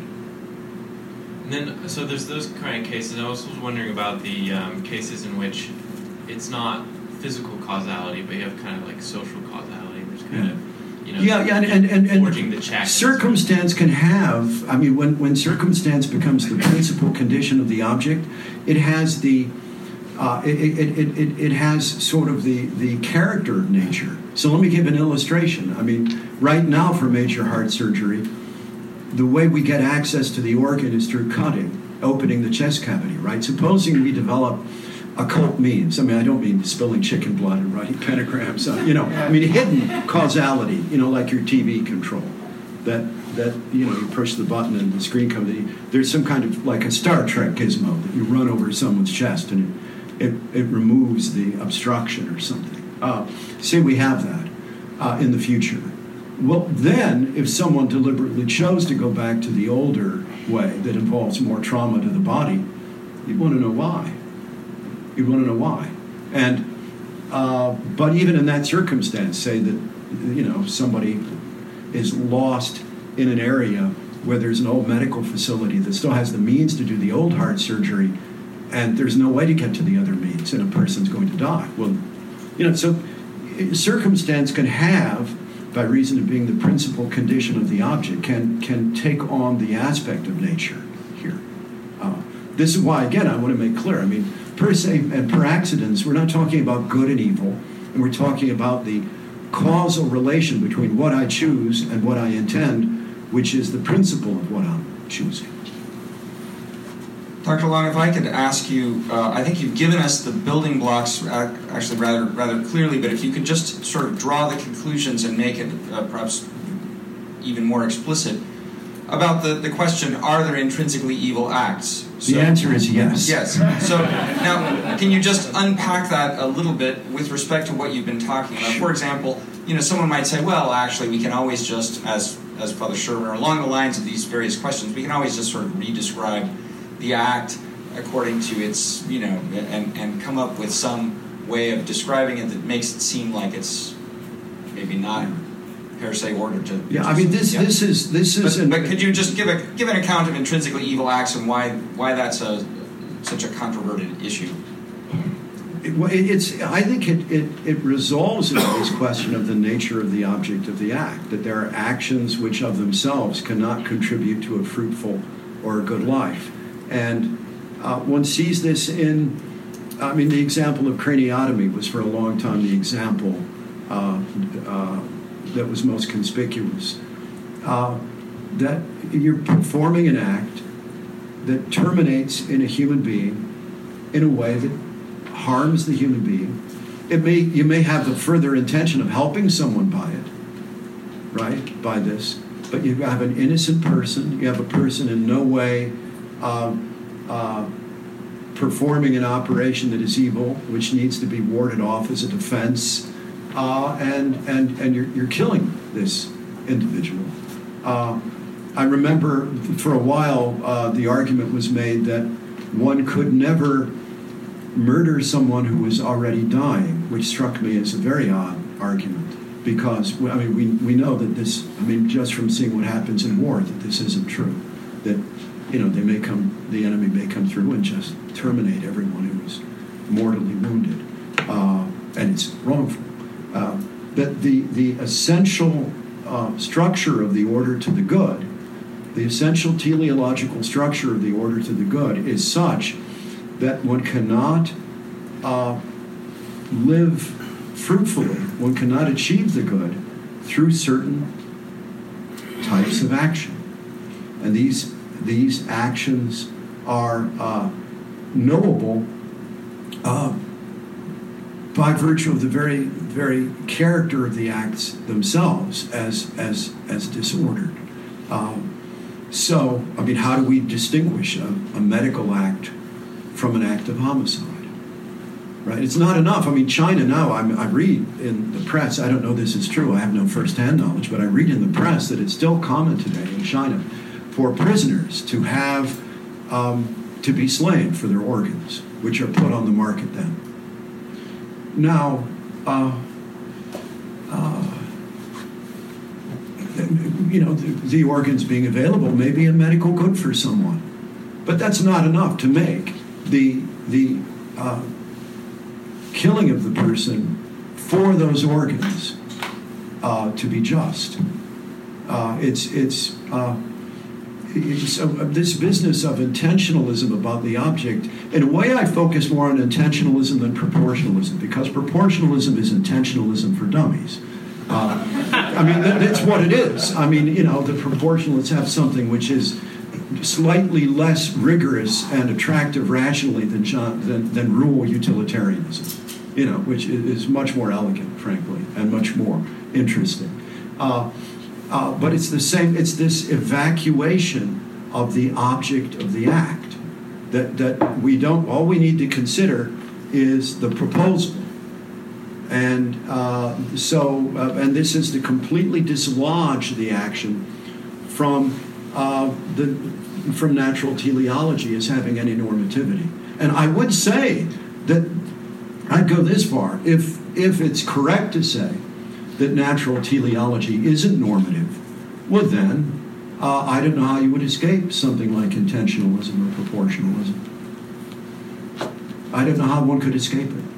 And then, so there's those kind of cases. I also was wondering about the um, cases in which it's not physical causality, but you have kind of like social causality. There's kind Yeah. of, you know, Yeah, yeah, and, and, and, and forging the check. circumstance can have, I mean, when, when circumstance becomes the principal condition of the object, it has the, uh, it, it, it, it, it has sort of the, the character of nature. So let me give an illustration. I mean, right now for major heart surgery, the way we get access to the organ is through cutting, opening the chest cavity, right? Supposing we develop occult means. I mean, I don't mean spilling chicken blood and writing pentagrams. Uh, you know, I mean hidden causality. You know, like your T V control. That that you know, you push the button and the screen comes. There's some kind of like a Star Trek gizmo that you run over someone's chest and it it, it removes the obstruction or something. Uh, say we have that uh, in the future. Well, then, if someone deliberately chose to go back to the older way that involves more trauma to the body, you'd want to know why. You want to know why. And uh, but even in that circumstance, say that you know somebody is lost in an area where there's an old medical facility that still has the means to do the old heart surgery, and there's no way to get to the other means, and a person's going to die. Well, you know, so circumstance can have, by reason of being the principal condition of the object, can can take on the aspect of nature here. Uh, this is why, again, I want to make clear. I mean, per se and per accidens, we're not talking about good and evil, and we're talking about the causal relation between what I choose and what I intend, which is the principle of what I'm choosing. Doctor Long, if I could ask you, uh, I think you've given us the building blocks uh, actually rather rather clearly, but if you could just sort of draw the conclusions and make it uh, perhaps even more explicit about the, the question, are there intrinsically evil acts? So, the answer is yes. Yes. So now, can you just unpack that a little bit with respect to what you've been talking about? For example, you know, someone might say, well, actually, we can always just, as, as Father Sherwin, or along the lines of these various questions, we can always just sort of re-describe the act according to its, you know, and, and come up with some way of describing it that makes it seem like it's maybe not per se ordered to. Yeah, I mean this. Yeah. This is this is. But, an, but could you just give a give an account of intrinsically evil acts and why why that's a such a controverted issue? It, it's. I think it, it it resolves this question of the nature of the object of the act. That there are actions which of themselves cannot contribute to a fruitful or a good life, and uh, one sees this in. I mean, the example of craniotomy was for a long time the example uh, uh, that was most conspicuous. Uh, that you're performing an act that terminates in a human being in a way that harms the human being. It may you may have the further intention of helping someone by it, right? By this, but you have an innocent person. You have a person in no way uh, uh, performing an operation that is evil, which needs to be warded off as a defense, uh, and and and you're you're killing this individual. Uh, I remember for a while uh, the argument was made that one could never murder someone who was already dying, which struck me as a very odd argument, because I mean we we know that this, I mean just from seeing what happens in war, that this isn't true. That you know they may come, the enemy may come through and just terminate everyone who was mortally wounded, uh, and it's wrongful. Uh, that the the essential uh, structure of the order to the good, the essential teleological structure of the order to the good is such that one cannot uh, live fruitfully, one cannot achieve the good through certain types of action. And these, these actions are uh, knowable uh, by virtue of the very, very character of the acts themselves as, as, as disordered. Um, so, I mean, how do we distinguish a, a medical act from an act of homicide? Right? It's not enough. I mean, China now, I'm, I read in the press, I don't know this is true, I have no first-hand knowledge, but I read in the press that it's still common today in China for prisoners to have, um, to be slain for their organs, which are put on the market then. Now, uh, uh, you know, the, the organs being available may be a medical good for someone, but that's not enough to make the, the, uh, killing of the person for those organs uh, to be just. Uh, it's it's, uh, it's uh, this business of intentionalism about the object. In a way, I focus more on intentionalism than proportionalism, because proportionalism is intentionalism for dummies. Uh, I mean, that, that's what it is. I mean, you know, the proportionalists have something which is slightly less rigorous and attractive rationally than, than, than rule utilitarianism, you know, which is much more elegant, frankly, and much more interesting. Uh, uh, but it's the same, it's this evacuation of the object of the act that, that we don't, all we need to consider is the proposal. And uh, so, uh, and this is to completely dislodge the action from uh, the from natural teleology as having any normativity. And I would say that I'd go this far. If if it's correct to say that natural teleology isn't normative, well then, uh, I don't know how you would escape something like intentionalism or proportionalism. I don't know how one could escape it.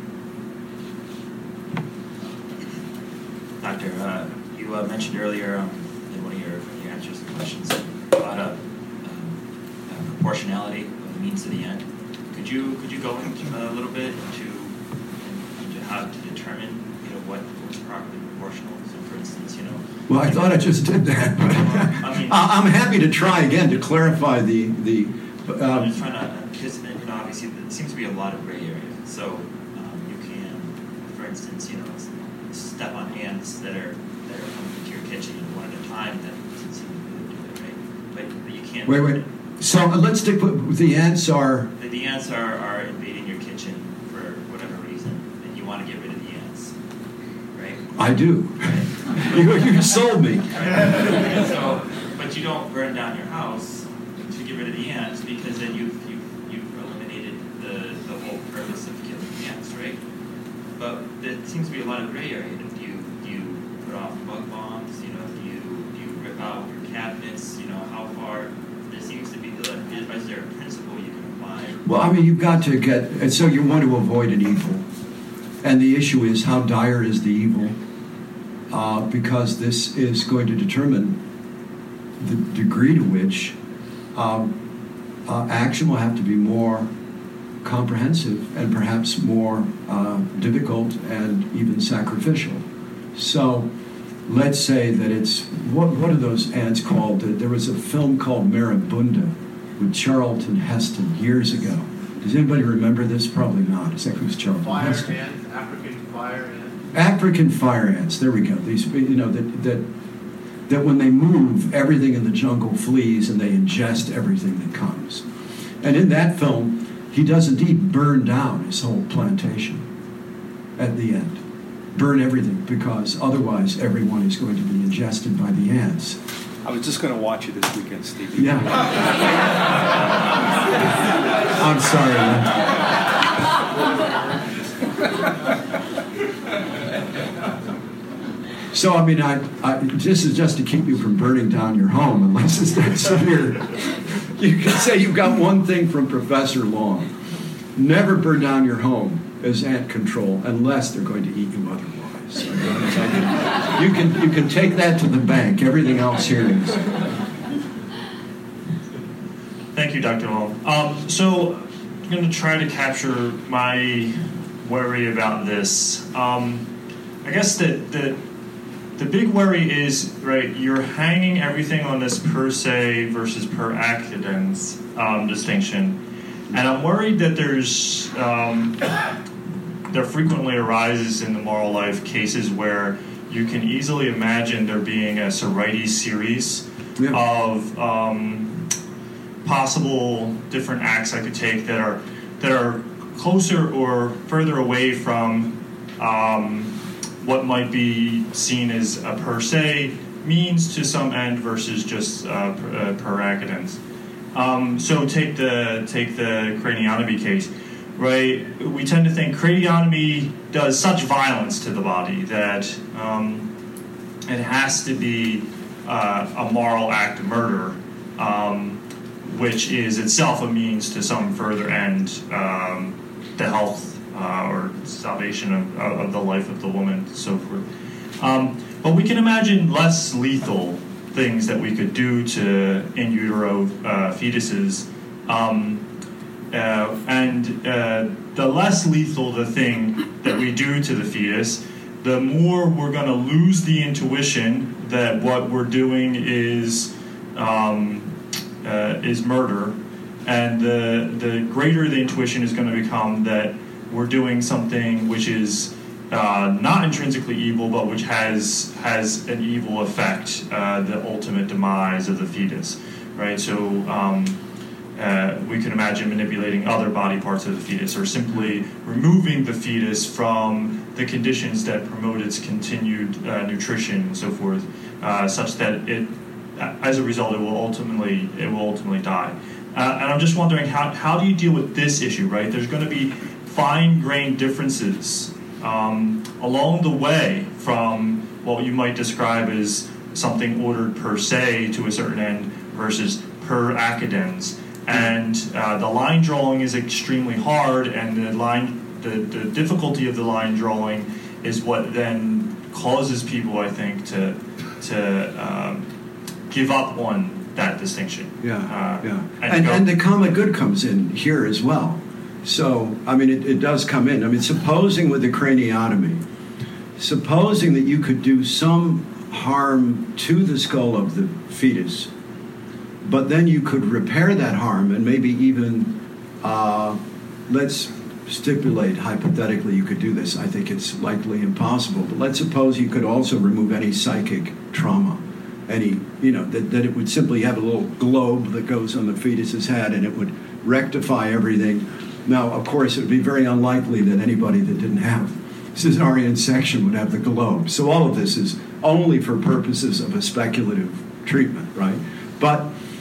Doctor, uh, you uh, mentioned earlier um, in one of your, your answers to questions about uh, um, uh, proportionality of the means to the end. Could you could you go into a little bit into, into how to determine, you know, what was properly proportional? So, for instance, you know. Well, I thought I just did that, but I mean, I'm happy to try again to clarify the the. Um, I'm just trying to, because you know, obviously there seems to be a lot of gray area. So um, you can, for instance, you know, step on ants that are that are coming into your kitchen one at a time. That doesn't seem to do it, right? But, but you can't. Wait, wait. So uh, let's stick with the ants are. The, the ants are, are invading your kitchen for whatever reason, and you want to get rid of the ants, right? I do. Right. you, you sold me. Right. So, but you don't burn down your house to get rid of the ants, because then you've you've, you've eliminated the, the whole purpose of killing the ants, right? But there seems to be a lot of gray area. Do you do you put off bug bombs? You know, do you do you rip out your cabinets? You know, how far? There seems to be like, is there a principle you can apply? Well, I mean, you've got to get, and so you want to avoid an evil, and the issue is how dire is the evil, uh, because this is going to determine the degree to which um, uh, action will have to be more comprehensive and perhaps more uh, difficult and even sacrificial. So let's say that it's, what what are those ants called? There was a film called Marabunda with Charlton Heston years ago. Does anybody remember this? Probably not. Except it was Charlton Fire Heston. ants, African fire ants. African fire ants. There we go. These, you know, that that that when they move, everything in the jungle flees and they ingest everything that comes. And in that film, he does indeed burn down his whole plantation at the end. Burn everything, because otherwise everyone is going to be ingested by the ants. I was just going to watch you this weekend, Steve. Yeah. I'm sorry. Man. So, I mean, I, I, this is just to keep you from burning down your home, unless it's that severe. You can say you've got one thing from Professor Long. Never burn down your home as ant control unless they're going to eat you otherwise. You can you can take that to the bank. Everything else here is. Thank you, Doctor Long. Um, so I'm going to try to capture my worry about this. Um, I guess that the the big worry is, right, you're hanging everything on this per se versus per accidens um, distinction. And I'm worried that there's, um, there frequently arises in the moral life cases where you can easily imagine there being a Sorites series yeah. of um, possible different acts I could take that are that are closer or further away from um, what might be seen as a per se means to some end versus just uh, per, uh, per accidens. Um, so take the take the craniotomy case, right? We tend to think craniotomy does such violence to the body that um, it has to be uh, a moral act of murder, um, which is itself a means to some further end, um, the health uh, or salvation of, of the life of the woman, and so forth. Um, but we can imagine less lethal things that we could do to in utero uh, fetuses, um, uh, and uh, the less lethal the thing that we do to the fetus, the more we're going to lose the intuition that what we're doing is um, uh, is murder, and the the greater the intuition is going to become that we're doing something which is Uh, not intrinsically evil, but which has has an evil effect, uh, the ultimate demise of the fetus, right? So um, uh, we can imagine manipulating other body parts of the fetus, or simply removing the fetus from the conditions that promote its continued uh, nutrition and so forth, uh, such that it, as a result, it will ultimately it will ultimately die. Uh, and I'm just wondering, how how do you deal with this issue, right? There's going to be fine-grained differences Um, along the way from what you might describe as something ordered per se to a certain end versus per accidens. And uh, the line drawing is extremely hard, and the line, the, the difficulty of the line drawing is what then causes people, I think, to to um, give up on that distinction. Yeah, uh, yeah. And, And, go, and the common good comes in here as well. So, I mean, it, it does come in. I mean, supposing with the craniotomy, supposing that you could do some harm to the skull of the fetus, but then you could repair that harm and maybe even, uh, let's stipulate, hypothetically, you could do this. I think it's likely impossible, but let's suppose you could also remove any psychic trauma, any, you know, that, that it would simply have a little globe that goes on the fetus's head and it would rectify everything. Now, of course, it would be very unlikely that anybody that didn't have cesarean section would have the globe. So all of this is only for purposes of a speculative treatment, right? But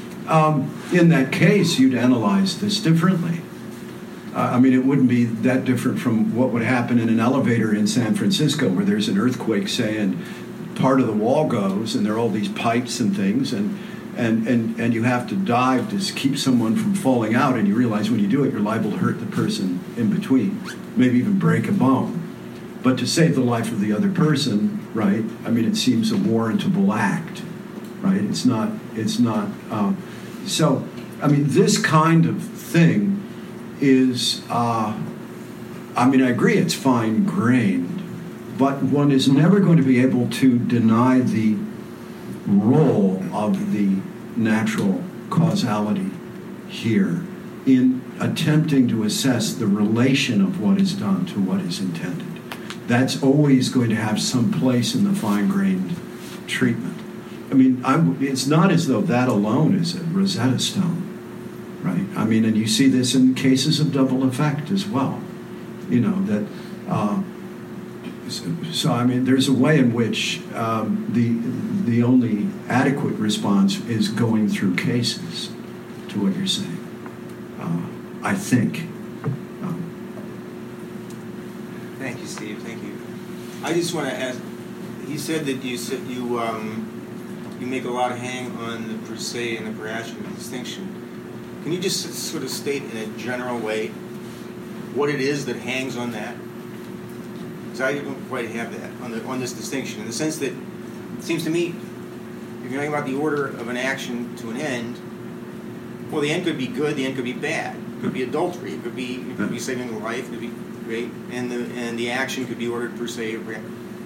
um, in that case, you'd analyze this differently. Uh, I mean, it wouldn't be that different from what would happen in an elevator in San Francisco where there's an earthquake, say, and part of the wall goes, and there are all these pipes and things, and And, and and you have to dive to keep someone from falling out, and you realize when you do it, you're liable to hurt the person in between, maybe even break a bone. But to save the life of the other person, right? I mean, it seems a warrantable act, right? It's not. It's not. Um, so, I mean, this kind of thing is. Uh, I mean, I agree, it's fine-grained, but one is never going to be able to deny the role of the natural causality here in attempting to assess the relation of what is done to what is intended. That's always going to have some place in the fine-grained treatment. I mean, I'm, it's not as though that alone is a Rosetta Stone, right? I mean, and you see this in cases of double effect as well. You know, that... Uh, So, so, I mean, there's a way in which um, the the only adequate response is going through cases to what you're saying. Uh, I think. Um, Thank you, Steve. Thank you. I just want to ask. He said that you said you um, you make a lot of hang on the per se and the per accidens distinction. Can you just sort of state in a general way what it is that hangs on that? Because I don't quite have that on the on this distinction, in the sense that it seems to me, if you're talking about the order of an action to an end, well, the end could be good, the end could be bad. It could be adultery, it could be it could be saving a life, it could be great, and the and the action could be ordered per se.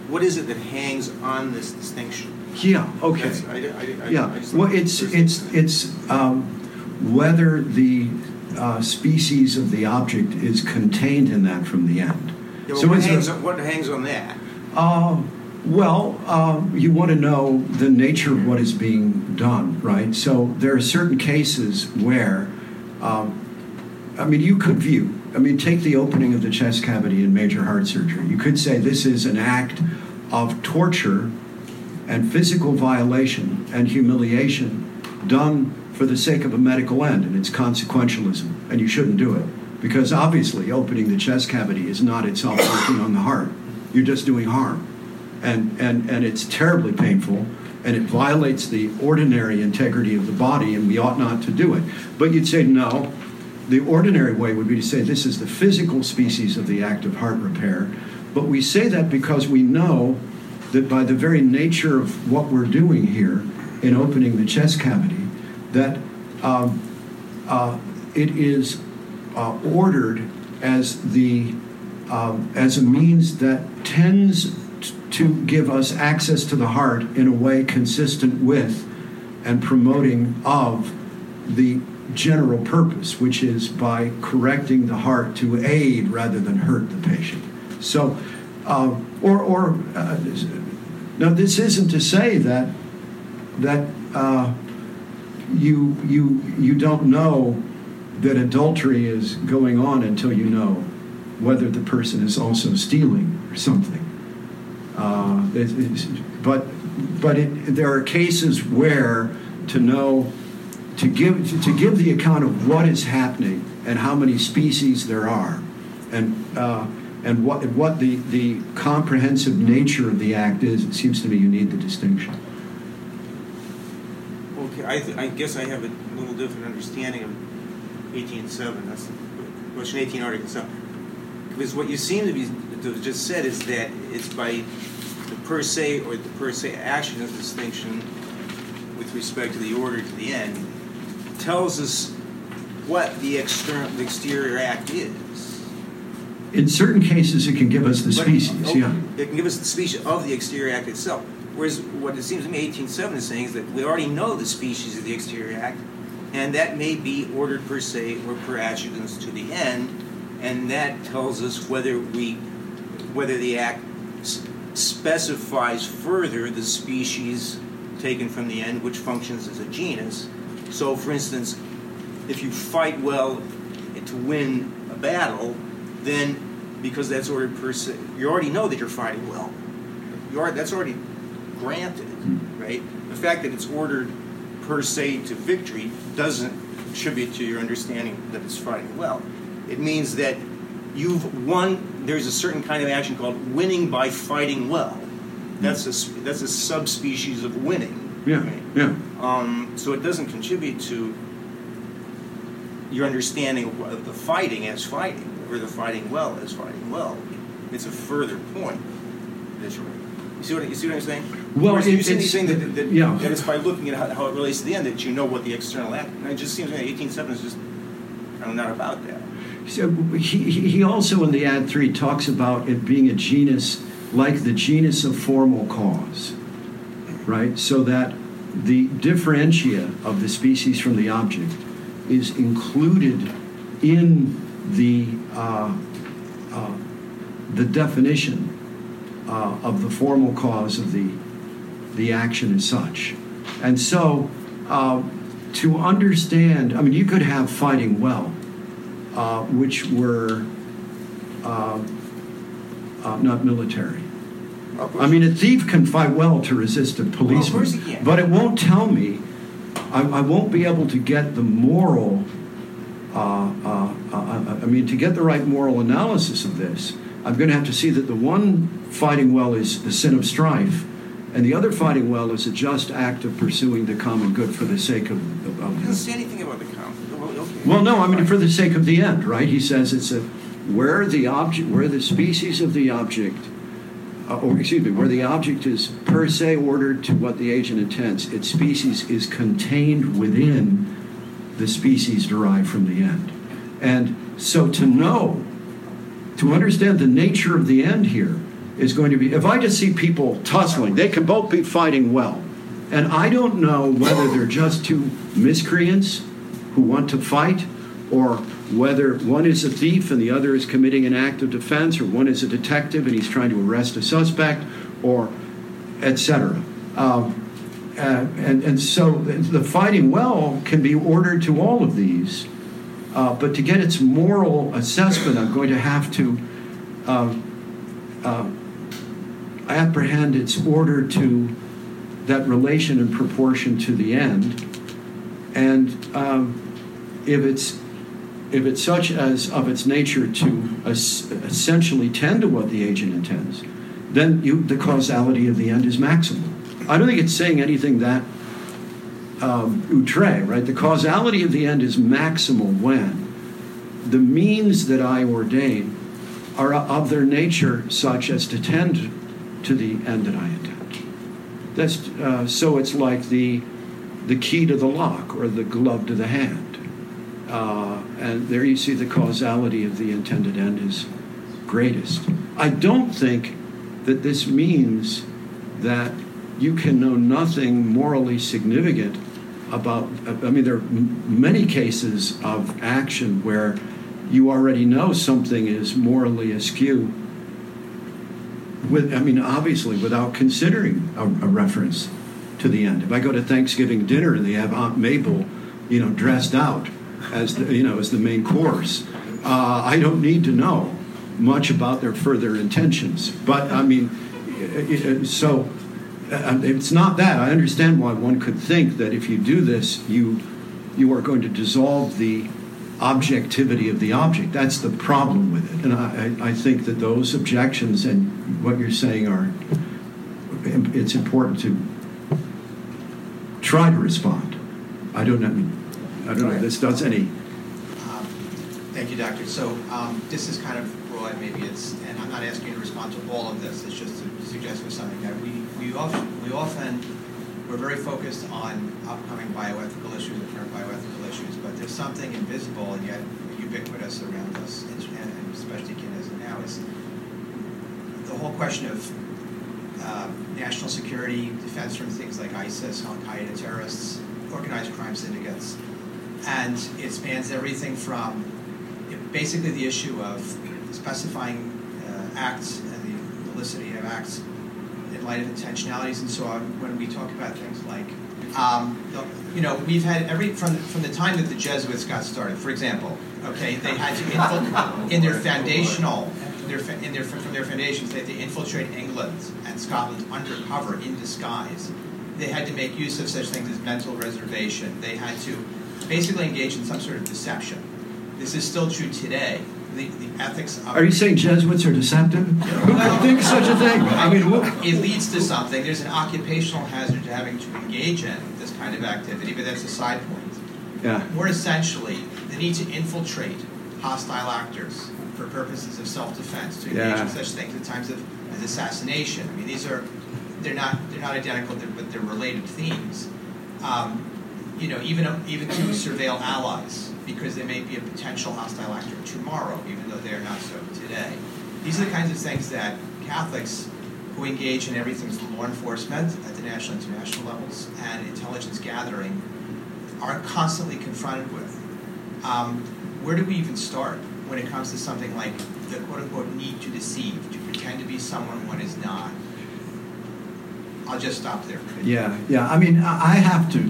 what is it that hangs on this distinction? Yeah. Okay. That's- I, I, I, Yeah. I just Well, like it's the it's it's um, whether the uh, species of the object is contained in that from the end. Yeah, well, So what, it's a- hangs on, what hangs on that? Uh, well, uh, you want to know the nature of what is being done, right? So there are certain cases where, um, I mean, you could view, I mean, take the opening of the chest cavity in major heart surgery. You could say this is an act of torture and physical violation and humiliation done for the sake of a medical end, and it's consequentialism, and you shouldn't do it. Because obviously opening the chest cavity is not itself working on the heart. You're just doing harm. And, and, and it's terribly painful, and it violates the ordinary integrity of the body, and we ought not to do it. But you'd say, no, the ordinary way would be to say this is the physical species of the act of heart repair. But we say that because we know that by the very nature of what we're doing here in opening the chest cavity, that um, uh, it is uh, ordered as the um, as a means that tends to give us access to the heart in a way consistent with and promoting of the general purpose, which is by correcting the heart to aid rather than hurt the patient. So, uh, or, or uh, now this isn't to say that that uh, you you you don't know that adultery is going on until you know whether the person is also stealing or something. Uh, it, it's, but but it, there are cases where to know to give to, to give the account of what is happening and how many species there are, and uh, and what what the, the comprehensive nature of the act is. It seems to me you need the distinction. Okay, I, th- I guess I have a little different understanding of eighteen seven. That's question eighteen, Article seven. Because what you seem to be to have just said is that it's by the per se or the per se action of distinction with respect to the order to the end tells us what the external, the exterior act is. In certain cases, it can give us the But, species. okay, Yeah. It can give us the species of the exterior act itself. Whereas what it seems to me eighteen seven is saying is that we already know the species of the exterior act, and that may be ordered per se or per adjutans to the end, and that tells us whether we, whether the act s- specifies further the species taken from the end, which functions as a genus. So, for instance, if you fight well to win a battle, then because that's ordered per se, you already know that you're fighting well. You are, that's already granted, right? The fact that it's ordered per se to victory doesn't attribute to your understanding that it's fighting well. It means that you've won. There's a certain kind of action called winning by fighting well. That's a that's a subspecies of winning. Yeah. Right? Yeah. Um, so it doesn't contribute to your understanding of the fighting as fighting, or the fighting well as fighting well. It's a further point. That's right. You see what you see what I'm saying? Well, Whereas it- you seem to be it's- saying that, that, yeah. that it's by looking at how, how it relates to the end that you know what the external act. And it just seems like eighteen seven is just I don't know, not about that. So he, he also in the ad three talks about it being a genus like the genus of formal cause, right? So that the differentia of the species from the object is included in the uh, uh, the definition uh, of the formal cause of the the action as such. And so uh, to understand, I mean, you could have fighting well, uh, which were uh, uh, not military. I mean, a thief can fight well to resist a policeman, Well, of course he can. but it won't tell me, I, I won't be able to get the moral, uh, uh, uh, I mean, to get the right moral analysis of this, I'm going to have to see that the one fighting well is the sin of strife, and the other fighting well is a just act of pursuing the common good for the sake of... of, It of doesn't say anything about the conflict. Well, okay. well, no, I mean, for the sake of the end, right? He says it's a, where the object, where the species of the object... Uh, or excuse me, where the object is per se ordered to what the agent intends, its species is contained within the species derived from the end. And so to know, to understand the nature of the end here, is going to be, if I just see people tussling, they can both be fighting well. And I don't know whether they're just two miscreants who want to fight, or whether one is a thief and the other is committing an act of defense, or one is a detective and he's trying to arrest a suspect, or et cetera. Um, uh, and, and so the fighting well can be ordered to all of these, uh, but to get its moral assessment, I'm going to have to uh, uh, apprehend its order to that relation in proportion to the end. And um, if it's if it's such as of its nature to es- essentially tend to what the agent intends, then you, the causality of the end is maximal. I don't think it's saying anything that um, outre, right? The causality of the end is maximal when the means that I ordain are of their nature such as to tend to the end that I intend. That's uh, so it's like the the key to the lock or the glove to the hand. Uh, and there you see the causality of the intended end is greatest. I don't think that this means that you can know nothing morally significant about, I mean, there are m- many cases of action where you already know something is morally askew, with, I mean, obviously without considering a, a reference to the end. If I go to Thanksgiving dinner and they have Aunt Mabel, you know, dressed out as the, you know, as the main course, uh, I don't need to know much about their further intentions. But I mean, it, it, so uh, it's not that. I understand why one could think that if you do this, you you are going to dissolve the objectivity of the object. That's the problem with it. And I, I think that those objections and what you're saying are, it's important to try to respond. I don't know. I don't know if this does any. Um, thank you, Doctor. So um, this is kind of broad. Maybe it's, and I'm not asking you to respond to all of this. It's just a suggestion of something that we we often we often we're very focused on upcoming bioethical issues and current bioethical issues, but there's something invisible and yet ubiquitous around us, and, and especially as it now is the whole question of uh, national security, defense from things like ISIS, Al Qaeda terrorists, organized crime syndicates. And it spans everything from basically the issue of specifying uh, acts and the validity of acts in light of intentionalities and so on. When we talk about things like, um, you know, we've had every from from the time that the Jesuits got started. For example, okay, they had to infiltrate in their foundational, their in their from their foundations, they had to infiltrate England and Scotland undercover in disguise. They had to make use of such things as mental reservation. They had to basically engage in some sort of deception. This is still true today. The, the ethics of... Are you saying Jesuits are deceptive? Who could think such a thing? I mean, what? It leads to something. There's an occupational hazard to having to engage in this kind of activity, but that's a side point. Yeah. More essentially, the need to infiltrate hostile actors for purposes of self-defense, to engage yeah. in such things at times of as assassination. I mean, these are they're not they're not identical, but they're related themes. Um, you know, even even to surveil allies, because they may be a potential hostile actor tomorrow, even though they are not so today. These are the kinds of things that Catholics who engage in everything from law enforcement at the national and international levels and intelligence gathering are constantly confronted with. Um, where do we even start when it comes to something like the quote-unquote need to deceive, to pretend to be someone one is not? I'll just stop there. Yeah, yeah. I mean, I have to...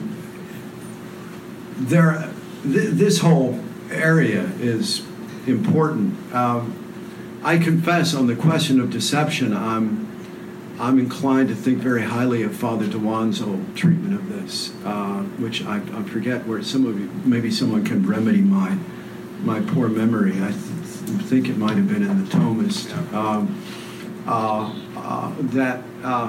There, th- this whole area is important. Um, I confess, on the question of deception, I'm I'm inclined to think very highly of Father Dewan's old treatment of this, uh, which I, I forget where some of you, maybe someone can remedy my my poor memory. I th- think it might have been in the Thomist. Um, uh, uh, that uh,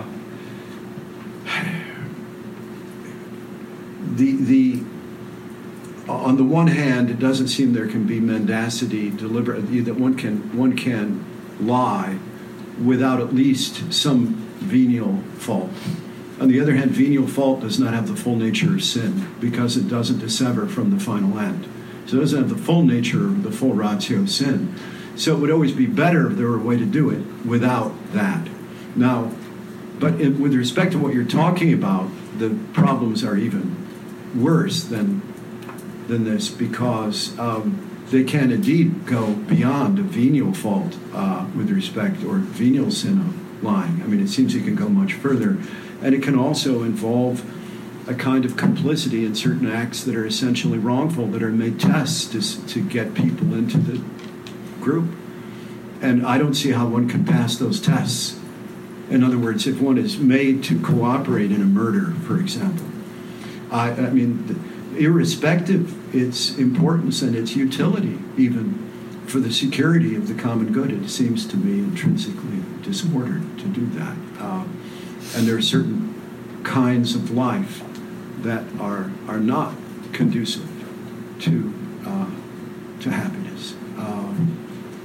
the the on the one hand, it doesn't seem there can be mendacity, deliberate, that one can one can lie without at least some venial fault. On the other hand, venial fault does not have the full nature of sin because it doesn't dissever from the final end. So it doesn't have the full nature, the full ratio of sin. So it would always be better if there were a way to do it without that. Now, but it, with respect to what you're talking about, the problems are even worse than than this because um, they can indeed go beyond a venial fault uh, with respect or venial sin of lying. I mean, it seems it can go much further, and it can also involve a kind of complicity in certain acts that are essentially wrongful, that are made tests to to get people into the group. And I don't see how one can pass those tests. In other words, if one is made to cooperate in a murder, for example, I, I mean, irrespective its importance and its utility, even for the security of the common good, it seems to me intrinsically disordered to do that. Uh, and there are certain kinds of life that are are not conducive to uh, to happiness. Um,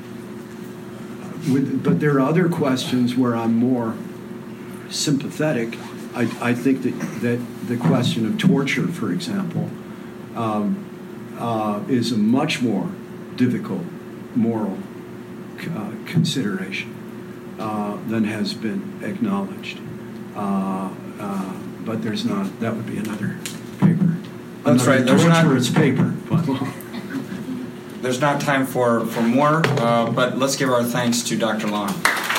with, but there are other questions where I'm more sympathetic. I, I think that, that the question of torture, for example, um, uh, is a much more difficult moral uh, consideration uh, than has been acknowledged. Uh, uh, but there's not, that would be another paper. That's another right. There's torturous not, paper. But there's not time for, for more, uh, but let's give our thanks to Doctor Long.